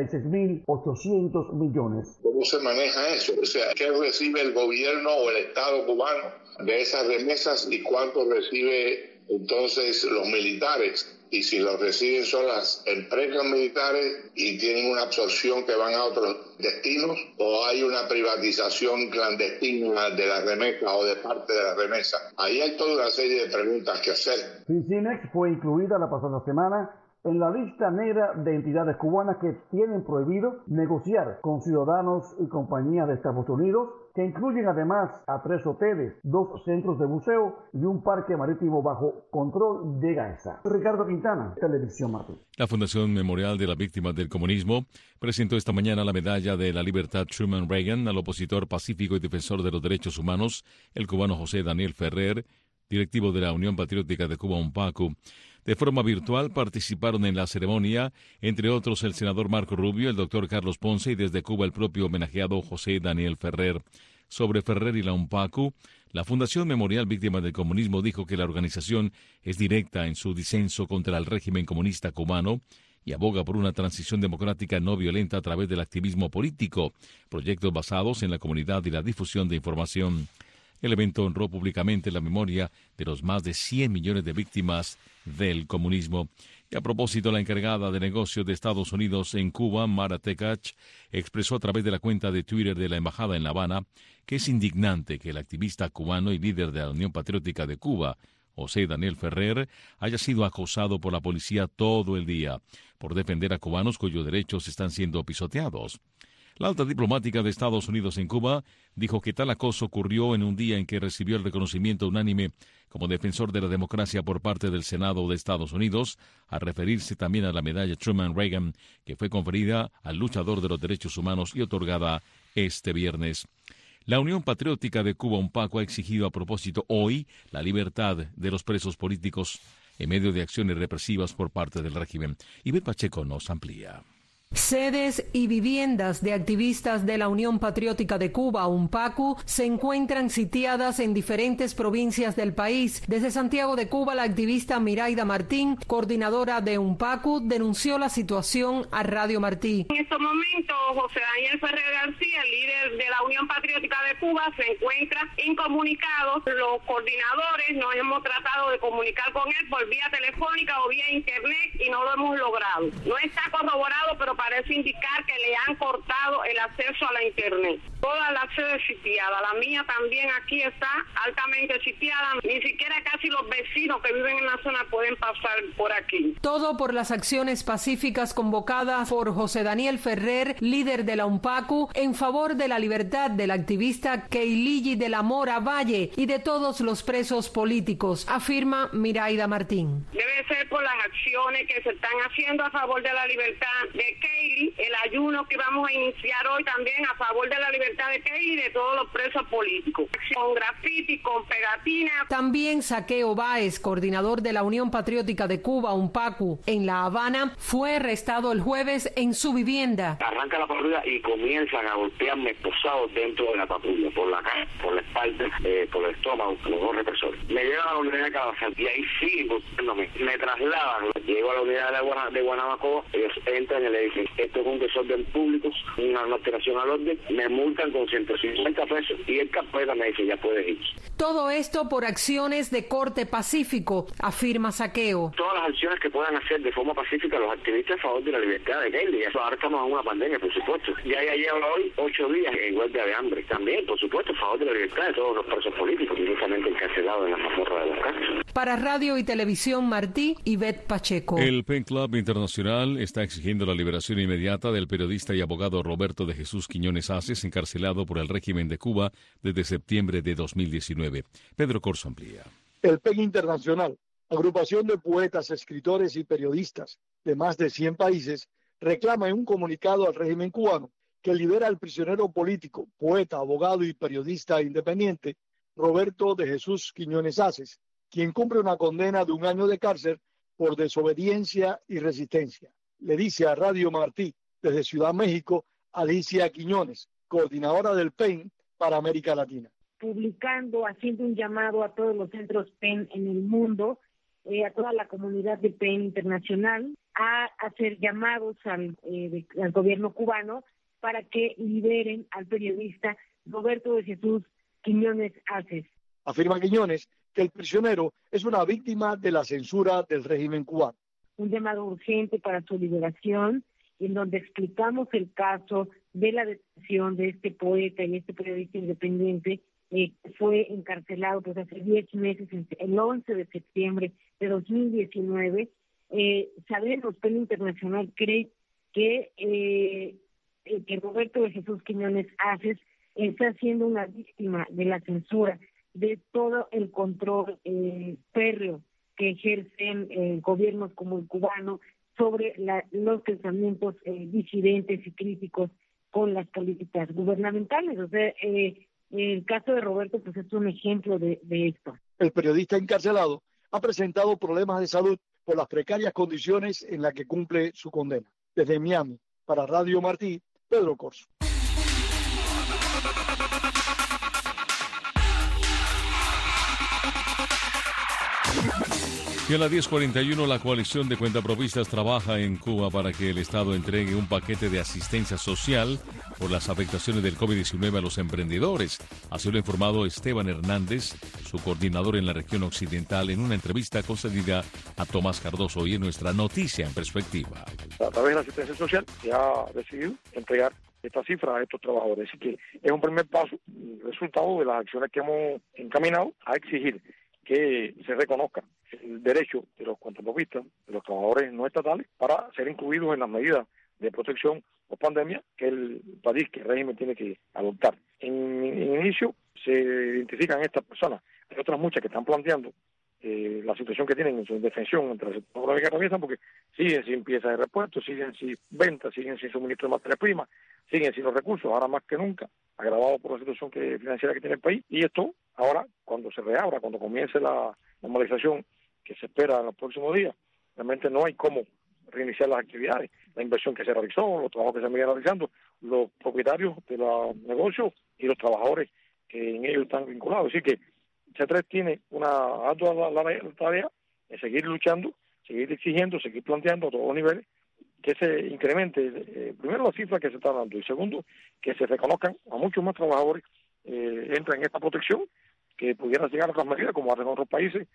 46.800 millones. ¿Cómo se maneja eso? O sea, ¿qué recibe el gobierno o el Estado cubano de esas remesas y cuánto recibe entonces los militares? Y si los reciben son las empresas militares y tienen una absorción que van a otros destinos, o hay una privatización clandestina de la remesa o de parte de la remesa. Ahí hay toda una serie de preguntas que hacer. Fincemex fue incluida la pasada semana en la lista negra de entidades cubanas que tienen prohibido negociar con ciudadanos y compañías de Estados Unidos, que incluyen además a 3 hoteles, 2 centros de buceo y un parque marítimo bajo control de Gaesa. Ricardo Quintana, Televisión Martí. La Fundación Memorial de las Víctimas del Comunismo presentó esta mañana la Medalla de la Libertad Truman Reagan al opositor pacífico y defensor de los derechos humanos, el cubano José Daniel Ferrer, directivo de la Unión Patriótica de Cuba, UNPACU. De forma virtual participaron en la ceremonia, entre otros el senador Marco Rubio, el doctor Carlos Ponce y desde Cuba el propio homenajeado José Daniel Ferrer. Sobre Ferrer y la UNPACU, la Fundación Memorial Víctimas del Comunismo dijo que la organización es directa en su disenso contra el régimen comunista cubano y aboga por una transición democrática no violenta a través del activismo político, proyectos basados en la comunidad y la difusión de información. El evento honró públicamente la memoria de los más de 100 millones de víctimas del comunismo. Y a propósito, la encargada de negocios de Estados Unidos en Cuba, Mara Tekach, expresó a través de la cuenta de Twitter de la Embajada en La Habana que es indignante que el activista cubano y líder de la Unión Patriótica de Cuba, José Daniel Ferrer, haya sido acosado por la policía todo el día por defender a cubanos cuyos derechos están siendo pisoteados. La alta diplomática de Estados Unidos en Cuba dijo que tal acoso ocurrió en un día en que recibió el reconocimiento unánime como defensor de la democracia por parte del Senado de Estados Unidos, a referirse también a la medalla Truman Reagan, que fue conferida al luchador de los derechos humanos y otorgada este viernes. La Unión Patriótica de Cuba, UNPACU, ha exigido a propósito hoy la libertad de los presos políticos en medio de acciones represivas por parte del régimen. Ivette Pacheco nos amplía. Sedes y viviendas de activistas de la Unión Patriótica de Cuba, UNPACU, se encuentran sitiadas en diferentes provincias del país. Desde Santiago de Cuba, la activista Miraida Martín, coordinadora de UNPACU, denunció la situación a Radio Martí. En estos momentos, José Daniel Ferrer García, líder de la Unión Patriótica de Cuba, se encuentra incomunicado. Los coordinadores nos hemos tratado de comunicar con él por vía telefónica o vía internet y no lo hemos logrado. No está corroborado, pero parece indicar que le han cortado el acceso a la internet. Toda la sede sitiada, la mía también aquí está altamente sitiada. Ni siquiera casi los vecinos que viven en la zona pueden pasar por aquí. Todo por las acciones pacíficas convocadas por José Daniel Ferrer, líder de la UNPACU, en favor de la libertad del activista Keiligi de la Mora Valle y de todos los presos políticos, afirma Miraida Martín. Debe ser por las acciones que se están haciendo a favor de la libertad de Keili, el ayuno que vamos a iniciar hoy también a favor de la libertad de Keili y de todos los presos políticos. Con grafiti, con pegatinas. También Saqueo Báez, coordinador de la Unión Patriótica de Cuba, UNPACU, en La Habana, fue arrestado el jueves en su vivienda. Arranca la patrulla y comienzan a golpearme esposados dentro de la patrulla, por la cara, por la espalda, por el estómago, los dos represores. Me llevan a la unidad de Cabazal y ahí siguen golpeándome. Me trasladan, llego a la unidad de Guanabacoa, ellos entran en el edificio que esto es un desorden público, una alteración al orden, me multan con 150 pesos y el carpeta me dice ya puedes ir. Todo esto por acciones de corte pacífico, afirma Saqueo. Todas las acciones que puedan hacer de forma pacífica los activistas a favor de la libertad de Kennedy. Ahora estamos en una pandemia, por supuesto. Ya lleva hoy 8 días en huelga de hambre. También, por supuesto, a favor de la libertad de todos los presos políticos, directamente encarcelados en la mazmorra de los cárceles. Para Radio y Televisión Martí, Ivette Pacheco. El Pen Club Internacional está exigiendo la liberación inmediata del periodista y abogado Roberto de Jesús Quiñones Aces, encarcelado por el régimen de Cuba desde septiembre de 2019. Pedro Corso amplía. El PEN Internacional, agrupación de poetas, escritores y periodistas de más de 100 países, reclama en un comunicado al régimen cubano que libera al prisionero político, poeta, abogado y periodista independiente Roberto de Jesús Quiñones Aces, quien cumple una condena de 1 año de cárcel por desobediencia y resistencia. Le dice a Radio Martí, desde Ciudad México, Alicia Quiñones, coordinadora del PEN para América Latina. Publicando, haciendo un llamado a todos los centros PEN en el mundo, a toda la comunidad de PEN internacional, a hacer llamados al gobierno cubano para que liberen al periodista Roberto de Jesús Quiñones Aces. Afirma Quiñones que el prisionero es una víctima de la censura del régimen cubano. Un llamado urgente para su liberación, en donde explicamos el caso de la detención de este poeta y este periodista independiente, fue encarcelado pues hace 10 meses, el 11 de septiembre de 2019. Sabemos que el internacional cree que Roberto de Jesús Quiñones Aces está siendo una víctima de la censura, de todo el control férreo que ejercen gobiernos como el cubano sobre los pensamientos disidentes y críticos con las políticas gubernamentales. O sea, el caso de Roberto pues es un ejemplo de esto. El periodista encarcelado ha presentado problemas de salud por las precarias condiciones en las que cumple su condena. Desde Miami, para Radio Martí, Pedro Corso. Y a las 10:41 la coalición de cuentapropistas trabaja en Cuba para que el Estado entregue un paquete de asistencia social por las afectaciones del COVID-19 a los emprendedores. Así lo ha informado Esteban Hernández, su coordinador en la región occidental, en una entrevista concedida a Tomás Cardoso. Hoy en nuestra Noticia en Perspectiva. A través de la asistencia social se ha decidido entregar esta cifra a estos trabajadores. Así que es un primer paso, resultado de las acciones que hemos encaminado a exigir que se reconozca el derecho de los cuentapropistas, de los trabajadores no estatales, para ser incluidos en las medidas de protección o pandemia que el país, que el régimen tiene que adoptar. En inicio se identifican estas personas. Hay otras muchas que están planteando la situación que tienen en su indefensión entre el sector económico que atraviesan, porque siguen sin piezas de repuesto, siguen sin ventas, siguen sin suministro de materias primas, siguen sin los recursos, ahora más que nunca, agravado por la situación financiera que tiene el país. Y esto, ahora, cuando se reabra, cuando comience la normalización que se espera en los próximos días, realmente no hay cómo reiniciar las actividades, la inversión que se realizó, los trabajos que se siguen realizando, los propietarios de los negocios y los trabajadores que en ellos están vinculados. Así que C3 tiene una ardua tarea de seguir luchando, seguir exigiendo, seguir planteando a todos los niveles que se incremente, primero, la cifra que se está dando, y segundo, que se reconozcan a muchos más trabajadores, entran en esta protección, que pudieran llegar a otras medidas, como hacen otros países,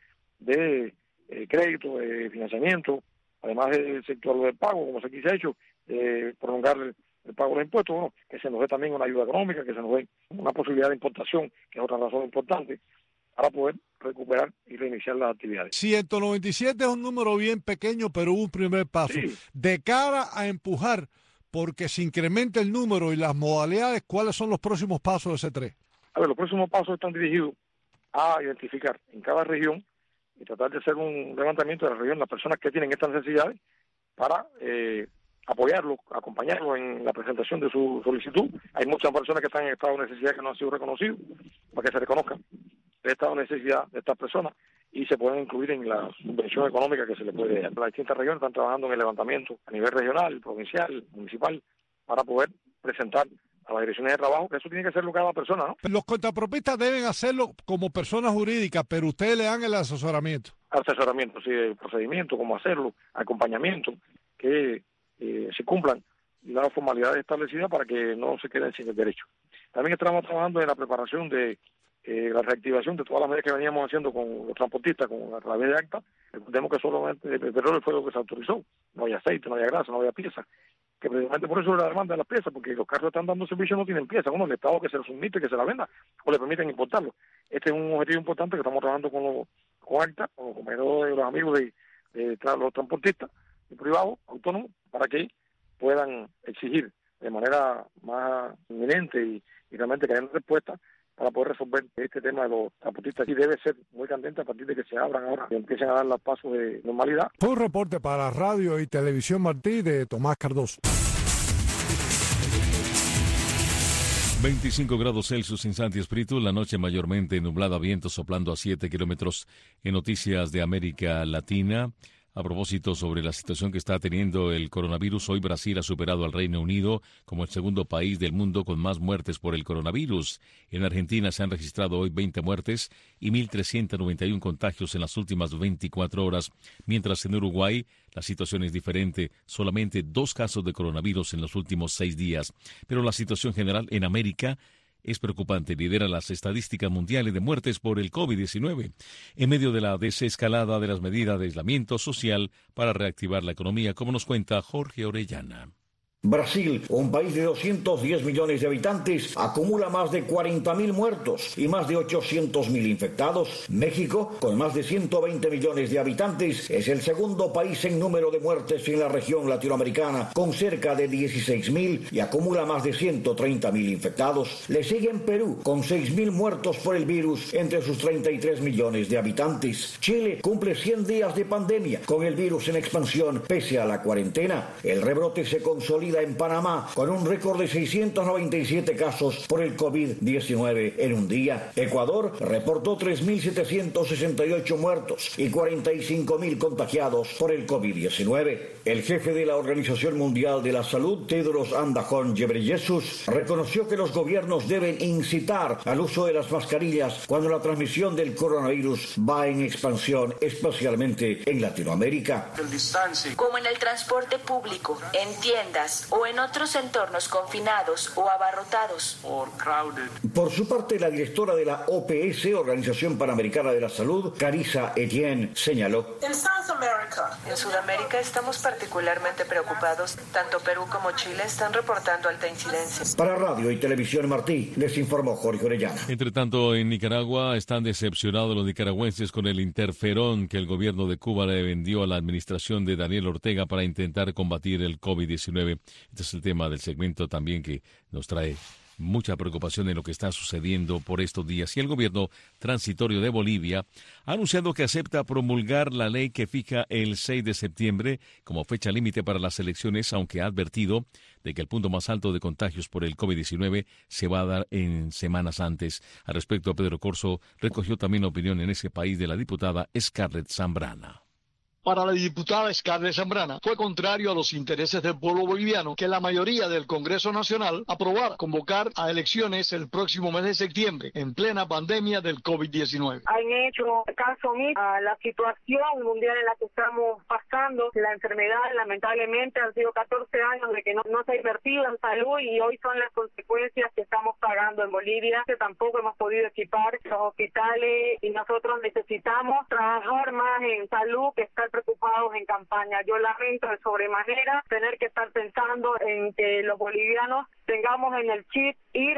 de crédito, de financiamiento, además del sector del pago, como se ha hecho, prolongar el pago de los impuestos, bueno, que se nos dé también una ayuda económica, que se nos dé una posibilidad de importación, que es otra razón importante, para poder recuperar y reiniciar las actividades. 197 es un número bien pequeño, pero un primer paso. Sí. De cara a empujar, porque se incremente el número y las modalidades, ¿cuáles son los próximos pasos de C3? A ver, los próximos pasos están dirigidos a identificar en cada región y tratar de hacer un levantamiento de la región, las personas que tienen estas necesidades, para apoyarlos, acompañarlos en la presentación de su solicitud. Hay muchas personas que están en estado de necesidad que no han sido reconocidos, para que se reconozcan el estado de necesidad de estas personas y se pueden incluir en la subvención económica que se le puede dar. Las distintas regiones están trabajando en el levantamiento a nivel regional, provincial, municipal, para poder presentar a las direcciones de trabajo, que eso tiene que hacerlo cada persona, ¿no? Los cuentapropistas deben hacerlo como personas jurídicas, pero ustedes le dan el asesoramiento. Asesoramiento, sí, el procedimiento, cómo hacerlo, acompañamiento, que se cumplan las formalidades establecidas para que no se queden sin el derecho. También estamos trabajando en la preparación de la reactivación de todas las medidas que veníamos haciendo con los transportistas, a través de ACTA. Recordemos que solamente el petróleo fue lo que se autorizó. No había aceite, no había grasa, no había piezas. Que precisamente por eso la demanda de las piezas, porque los carros están dando servicio y no tienen piezas. Uno, el Estado que se los admite, que se la venda, o le permiten importarlo. Este es un objetivo importante que estamos trabajando con ACTA, con los compañeros de los amigos de los transportistas privados, autónomos, para que puedan exigir de manera más inminente y realmente que haya respuesta para poder resolver este tema de los transportistas. Y debe ser muy candente a partir de que se abran ahora y empiecen a dar los pasos de normalidad. Fue un reporte para Radio y Televisión Martí de Tomás Cardoso. 25 grados Celsius en Santi Espíritu, la noche mayormente nublada, viento soplando a 7 kilómetros. En noticias de América Latina, a propósito sobre la situación que está teniendo el coronavirus, hoy Brasil ha superado al Reino Unido como el segundo país del mundo con más muertes por el coronavirus. En Argentina se han registrado hoy 20 muertes y 1.391 contagios en las últimas 24 horas, mientras en Uruguay la situación es diferente, solamente 2 casos de coronavirus en los últimos 6 días. Pero la situación general en América es preocupante, lidera las estadísticas mundiales de muertes por el COVID-19, en medio de la desescalada de las medidas de aislamiento social para reactivar la economía, como nos cuenta Jorge Orellana. Brasil, un país de 210 millones de habitantes, acumula más de 40.000 muertos y más de 800.000 infectados. México, con más de 120 millones de habitantes, es el segundo país en número de muertes en la región latinoamericana, con cerca de 16.000 y acumula más de 130.000 infectados. Le sigue en Perú, con 6.000 muertos por el virus entre sus 33 millones de habitantes. Chile cumple 100 días de pandemia, con el virus en expansión pese a la cuarentena. El rebrote se consolida en Panamá con un récord de 697 casos por el COVID-19 en un día. Ecuador reportó 3.768 muertos y 45.000 contagiados por el COVID-19. El jefe de la Organización Mundial de la Salud, Tedros Adhanom Ghebreyesus, reconoció que los gobiernos deben incitar al uso de las mascarillas cuando la transmisión del coronavirus va en expansión, especialmente en Latinoamérica. Como en el transporte público, en tiendas o en otros entornos confinados o abarrotados. Por su parte, la directora de la OPS, Organización Panamericana de la Salud, Carissa Etienne, señaló: En Sudamérica estamos particularmente preocupados. Tanto Perú como Chile están reportando alta incidencia. Para Radio y Televisión Martí, les informó Jorge Orellana. Entre tanto, en Nicaragua están decepcionados los nicaragüenses con el interferón que el gobierno de Cuba le vendió a la administración de Daniel Ortega para intentar combatir el COVID-19. Este es el tema del segmento también que nos trae mucha preocupación en lo que está sucediendo por estos días. Y el gobierno transitorio de Bolivia ha anunciado que acepta promulgar la ley que fija el 6 de septiembre como fecha límite para las elecciones, aunque ha advertido de que el punto más alto de contagios por el COVID-19 se va a dar en semanas antes. Al respecto, Pedro Corso recogió también la opinión en ese país de la diputada Scarlett Zambrana. Para la diputada Scarlett Zambrana, fue contrario a los intereses del pueblo boliviano que la mayoría del Congreso Nacional aprobara convocar a elecciones el próximo mes de septiembre, en plena pandemia del COVID-19. Han hecho caso omiso a la situación mundial en la que estamos pasando. La enfermedad, lamentablemente, han sido 14 años de que no se ha invertido en salud y hoy son las consecuencias que estamos pagando en Bolivia, que tampoco hemos podido equipar los hospitales y nosotros necesitamos trabajar más en salud que estar preocupados en campaña. Yo lamento de sobremanera tener que estar pensando en que los bolivianos tengamos en el chip ir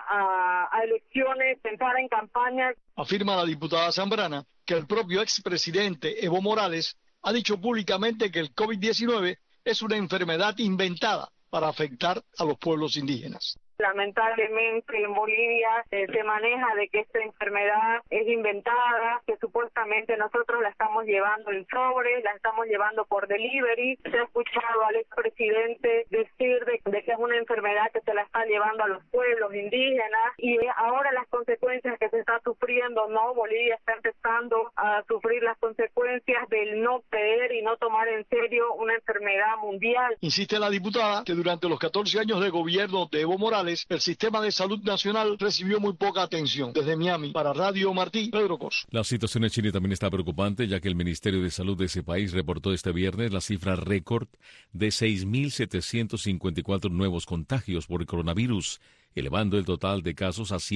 a elecciones, pensar en campaña. Afirma la diputada Zambrana que el propio expresidente Evo Morales ha dicho públicamente que el COVID-19 es una enfermedad inventada para afectar a los pueblos indígenas. Lamentablemente en Bolivia se maneja de que esta enfermedad es inventada, que supuestamente nosotros la estamos llevando en sobres, la estamos llevando por delivery. Se ha escuchado al expresidente decir de que es una enfermedad que se la está llevando a los pueblos indígenas y ahora las consecuencias que se está sufriendo, ¿no? Bolivia está empezando a sufrir las consecuencias del no creer y no tomar en serio una enfermedad mundial. Insiste la diputada que durante los 14 años de gobierno de Evo Morales sociales, el sistema de salud nacional recibió muy poca atención. Desde Miami, para Radio Martí, Pedro Cos. La situación en Chile también está preocupante, ya que el Ministerio de Salud de ese país reportó este viernes la cifra récord de 6.754 nuevos contagios por el coronavirus, elevando el total de casos a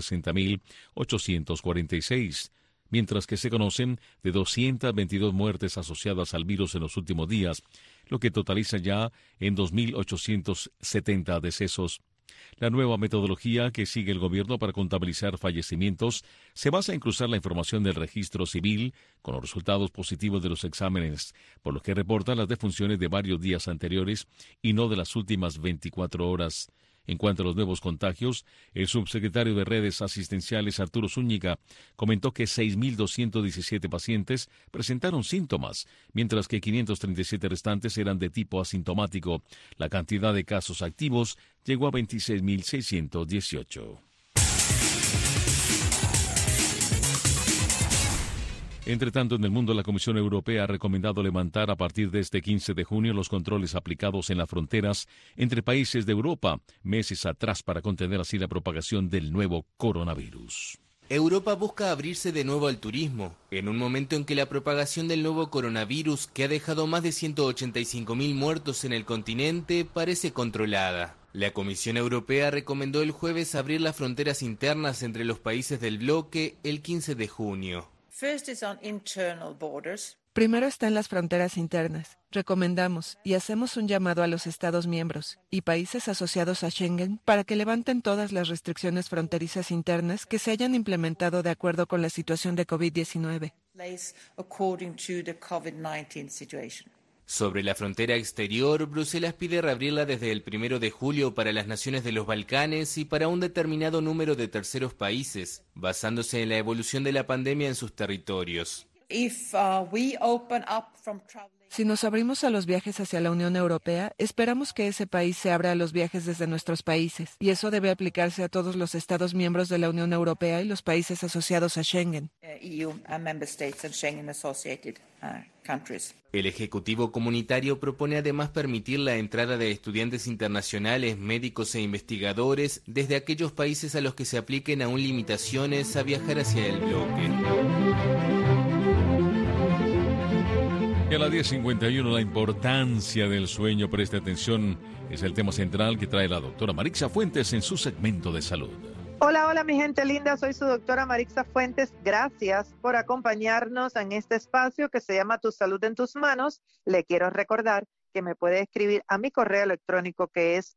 160.846, mientras que se conocen de 222 muertes asociadas al virus en los últimos días, lo que totaliza ya en 2.870 decesos. La nueva metodología que sigue el gobierno para contabilizar fallecimientos se basa en cruzar la información del registro civil con los resultados positivos de los exámenes, por lo que reporta las defunciones de varios días anteriores y no de las últimas 24 horas. En cuanto a los nuevos contagios, el subsecretario de Redes Asistenciales, Arturo Zúñiga, comentó que 6.217 pacientes presentaron síntomas, mientras que 537 restantes eran de tipo asintomático. La cantidad de casos activos llegó a 26.618. Entre tanto, en el mundo, la Comisión Europea ha recomendado levantar a partir de este 15 de junio los controles aplicados en las fronteras entre países de Europa, meses atrás, para contener así la propagación del nuevo coronavirus. Europa busca abrirse de nuevo al turismo, en un momento en que la propagación del nuevo coronavirus, que ha dejado más de 185.000 muertos en el continente, parece controlada. La Comisión Europea recomendó el jueves abrir las fronteras internas entre los países del bloque el 15 de junio. Primero están las fronteras internas. Recomendamos y hacemos un llamado a los Estados miembros y países asociados a Schengen para que levanten todas las restricciones fronterizas internas que se hayan implementado de acuerdo con la situación de COVID-19. Sobre la frontera exterior, Bruselas pide reabrirla desde el 1 de julio para las naciones de los Balcanes y para un determinado número de terceros países, basándose en la evolución de la pandemia en sus territorios. Si nos abrimos a los viajes hacia la Unión Europea, esperamos que ese país se abra a los viajes desde nuestros países, y eso debe aplicarse a todos los Estados miembros de la Unión Europea y los países asociados a Schengen. El Ejecutivo Comunitario propone además permitir la entrada de estudiantes internacionales, médicos e investigadores desde aquellos países a los que se apliquen aún limitaciones a viajar hacia el bloque. Y a las 10:51, la importancia del sueño. Preste atención, es el tema central que trae la doctora Marixa Fuentes en su segmento de salud. Hola mi gente linda, soy su doctora Marixa Fuentes. Gracias por acompañarnos en este espacio que se llama Tu Salud en Tus Manos. Le quiero recordar que me puede escribir a mi correo electrónico, que es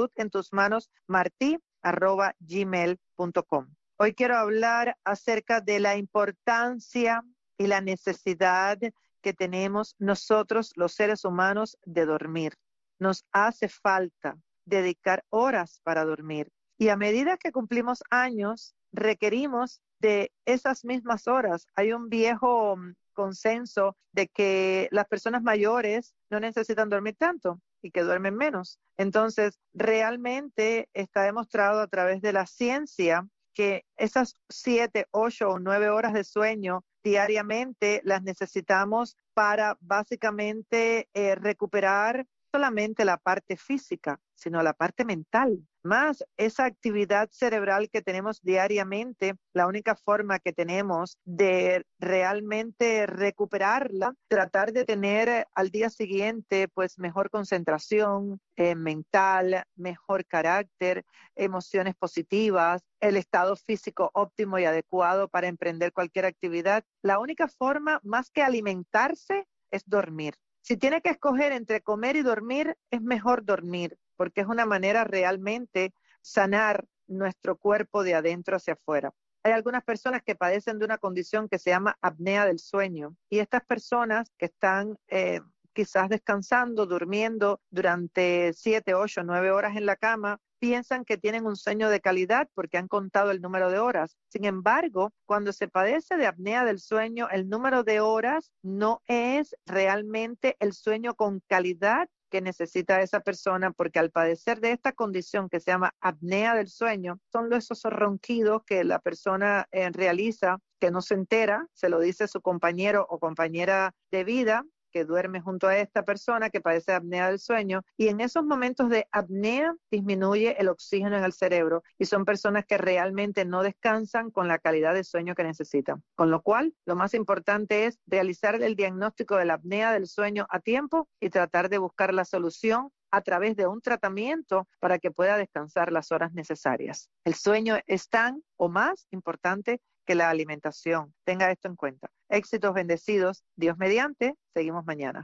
tusaludentusmanosmarti@gmail.com. Hoy quiero hablar acerca de la importancia y la necesidad que tenemos nosotros, los seres humanos, de dormir. Nos hace falta dedicar horas para dormir. Y a medida que cumplimos años, requerimos de esas mismas horas. Hay un viejo consenso de que las personas mayores no necesitan dormir tanto y que duermen menos. Entonces, realmente está demostrado a través de la ciencia que esas 7, 8 o 9 horas de sueño diariamente las necesitamos para básicamente recuperar solamente la parte física, sino la parte mental. Más esa actividad cerebral que tenemos diariamente, la única forma que tenemos de realmente recuperarla, tratar de tener al día siguiente pues mejor concentración mental, mejor carácter, emociones positivas, el estado físico óptimo y adecuado para emprender cualquier actividad. La única forma, más que alimentarse, es dormir. Si tiene que escoger entre comer y dormir, es mejor dormir, porque es una manera realmente sanar nuestro cuerpo de adentro hacia afuera. Hay algunas personas que padecen de una condición que se llama apnea del sueño, y estas personas que están quizás descansando, durmiendo durante 7, 8, 9 horas en la cama, piensan que tienen un sueño de calidad porque han contado el número de horas. Sin embargo, cuando se padece de apnea del sueño, el número de horas no es realmente el sueño con calidad que necesita esa persona, porque al padecer de esta condición que se llama apnea del sueño, son esos ronquidos que la persona realiza, que no se entera, se lo dice su compañero o compañera de vida, que duerme junto a esta persona que padece apnea del sueño, y en esos momentos de apnea disminuye el oxígeno en el cerebro y son personas que realmente no descansan con la calidad de sueño que necesitan. Con lo cual, lo más importante es realizar el diagnóstico de la apnea del sueño a tiempo y tratar de buscar la solución a través de un tratamiento para que pueda descansar las horas necesarias. El sueño es tan o más importante que la alimentación. Tenga esto en cuenta. Éxitos bendecidos. Dios mediante. Seguimos mañana.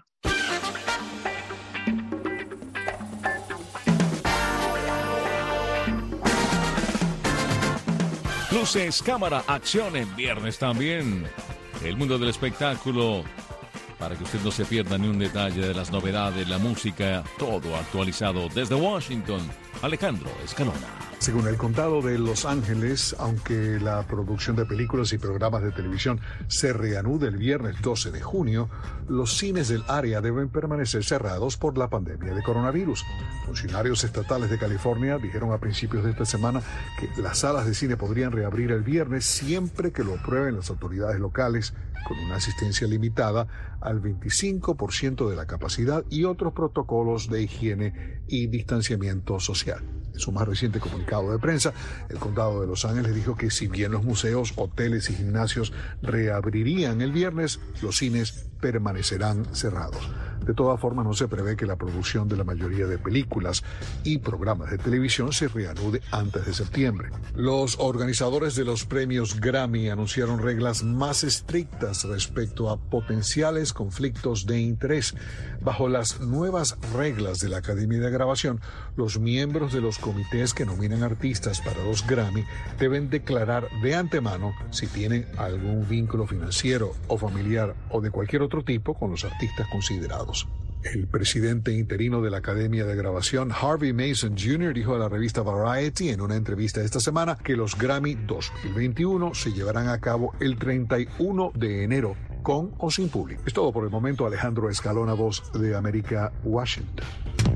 Luces, cámara, acción en viernes también. El mundo del espectáculo, para que usted no se pierda ni un detalle de las novedades, la música, todo actualizado desde Washington. Alejandro Escalona. Según el condado de Los Ángeles, aunque la producción de películas y programas de televisión se reanude el viernes 12 de junio, los cines del área deben permanecer cerrados por la pandemia de coronavirus. Funcionarios estatales de California dijeron a principios de esta semana que las salas de cine podrían reabrir el viernes siempre que lo aprueben las autoridades locales, con una asistencia limitada al 25% de la capacidad y otros protocolos de higiene y distanciamiento social. En su más reciente comunicado de prensa, el condado de Los Ángeles dijo que si bien los museos, hoteles y gimnasios reabrirían el viernes, los cines permanecerán cerrados. De todas formas, no se prevé que la producción de la mayoría de películas y programas de televisión se reanude antes de septiembre. Los organizadores de los premios Grammy anunciaron reglas más estrictas respecto a potenciales conflictos de interés. Bajo las nuevas reglas de la Academia de Grabación, los miembros de los comités que nominan artistas para los Grammy deben declarar de antemano si tienen algún vínculo financiero o familiar o de cualquier otro tipo con los artistas considerados. El presidente interino de la Academia de Grabación, Harvey Mason Jr., dijo a la revista Variety en una entrevista esta semana que los Grammy 2021 se llevarán a cabo el 31 de enero, con o sin público. Es todo por el momento. Alejandro Escalona, Voz de América, Washington.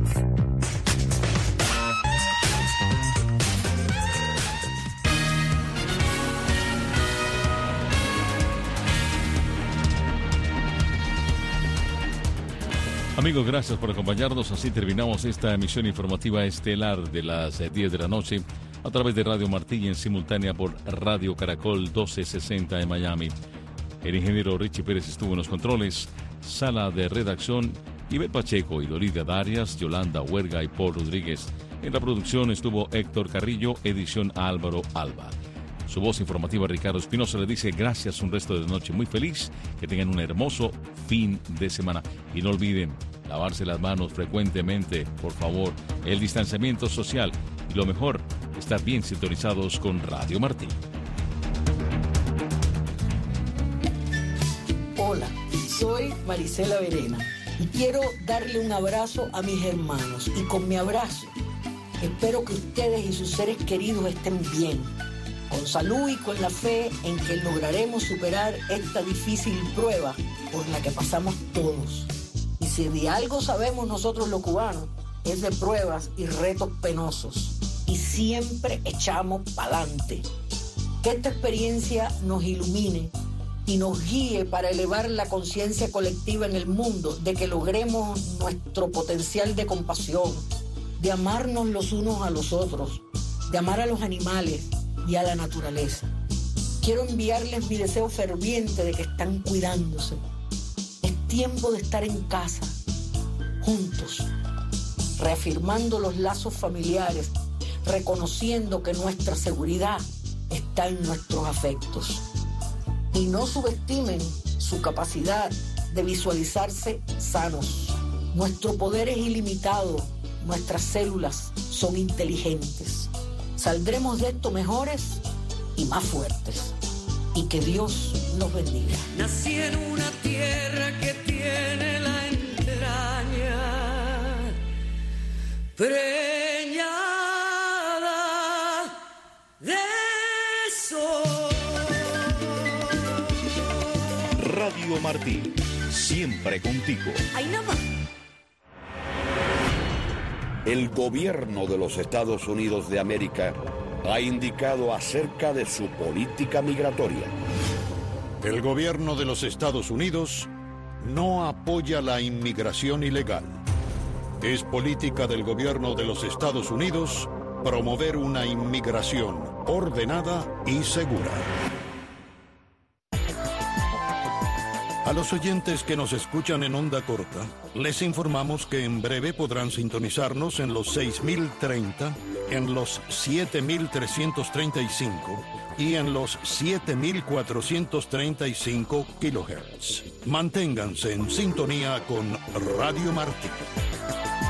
Amigos, gracias por acompañarnos. Así terminamos esta emisión informativa estelar de las 10 de la noche a través de Radio Martí y en simultánea por Radio Caracol 1260 en Miami. El ingeniero Richie Pérez estuvo en los controles, sala de redacción, Ivette Pacheco y Dorida Darias, Yolanda Huerga y Paul Rodríguez. En la producción estuvo Héctor Carrillo, edición Álvaro Alba. Su voz informativa, Ricardo Espinosa, le dice gracias, un resto de noche muy feliz, que tengan un hermoso fin de semana. Y no olviden lavarse las manos frecuentemente, por favor, el distanciamiento social y lo mejor, estar bien sintonizados con Radio Martí. Hola, soy Marisela Verena y quiero darle un abrazo a mis hermanos y con mi abrazo espero que ustedes y sus seres queridos estén bien, con salud y con la fe en que lograremos superar esta difícil prueba por la que pasamos todos. Y si de algo sabemos nosotros los cubanos, es de pruebas y retos penosos. Y siempre echamos pa'lante. Que esta experiencia nos ilumine y nos guíe para elevar la conciencia colectiva en el mundo de que logremos nuestro potencial de compasión, de amarnos los unos a los otros, de amar a los animales y a la naturaleza. Quiero enviarles mi deseo ferviente de que están cuidándose. Es tiempo de estar en casa, juntos, reafirmando los lazos familiares, reconociendo que nuestra seguridad está en nuestros afectos. Y no subestimen su capacidad de visualizarse sanos. Nuestro poder es ilimitado, nuestras células son inteligentes. Saldremos de esto mejores y más fuertes. Y que Dios nos bendiga. Nací en una tierra que tiene la entraña preñada de sol. Radio Martí, siempre contigo. Ahí nada más. El gobierno de los Estados Unidos de América ha indicado acerca de su política migratoria. El gobierno de los Estados Unidos no apoya la inmigración ilegal. Es política del gobierno de los Estados Unidos promover una inmigración ordenada y segura. A los oyentes que nos escuchan en onda corta, les informamos que en breve podrán sintonizarnos en los 6.030, en los 7.335 y en los 7.435 kHz. Manténganse en sintonía con Radio Martí.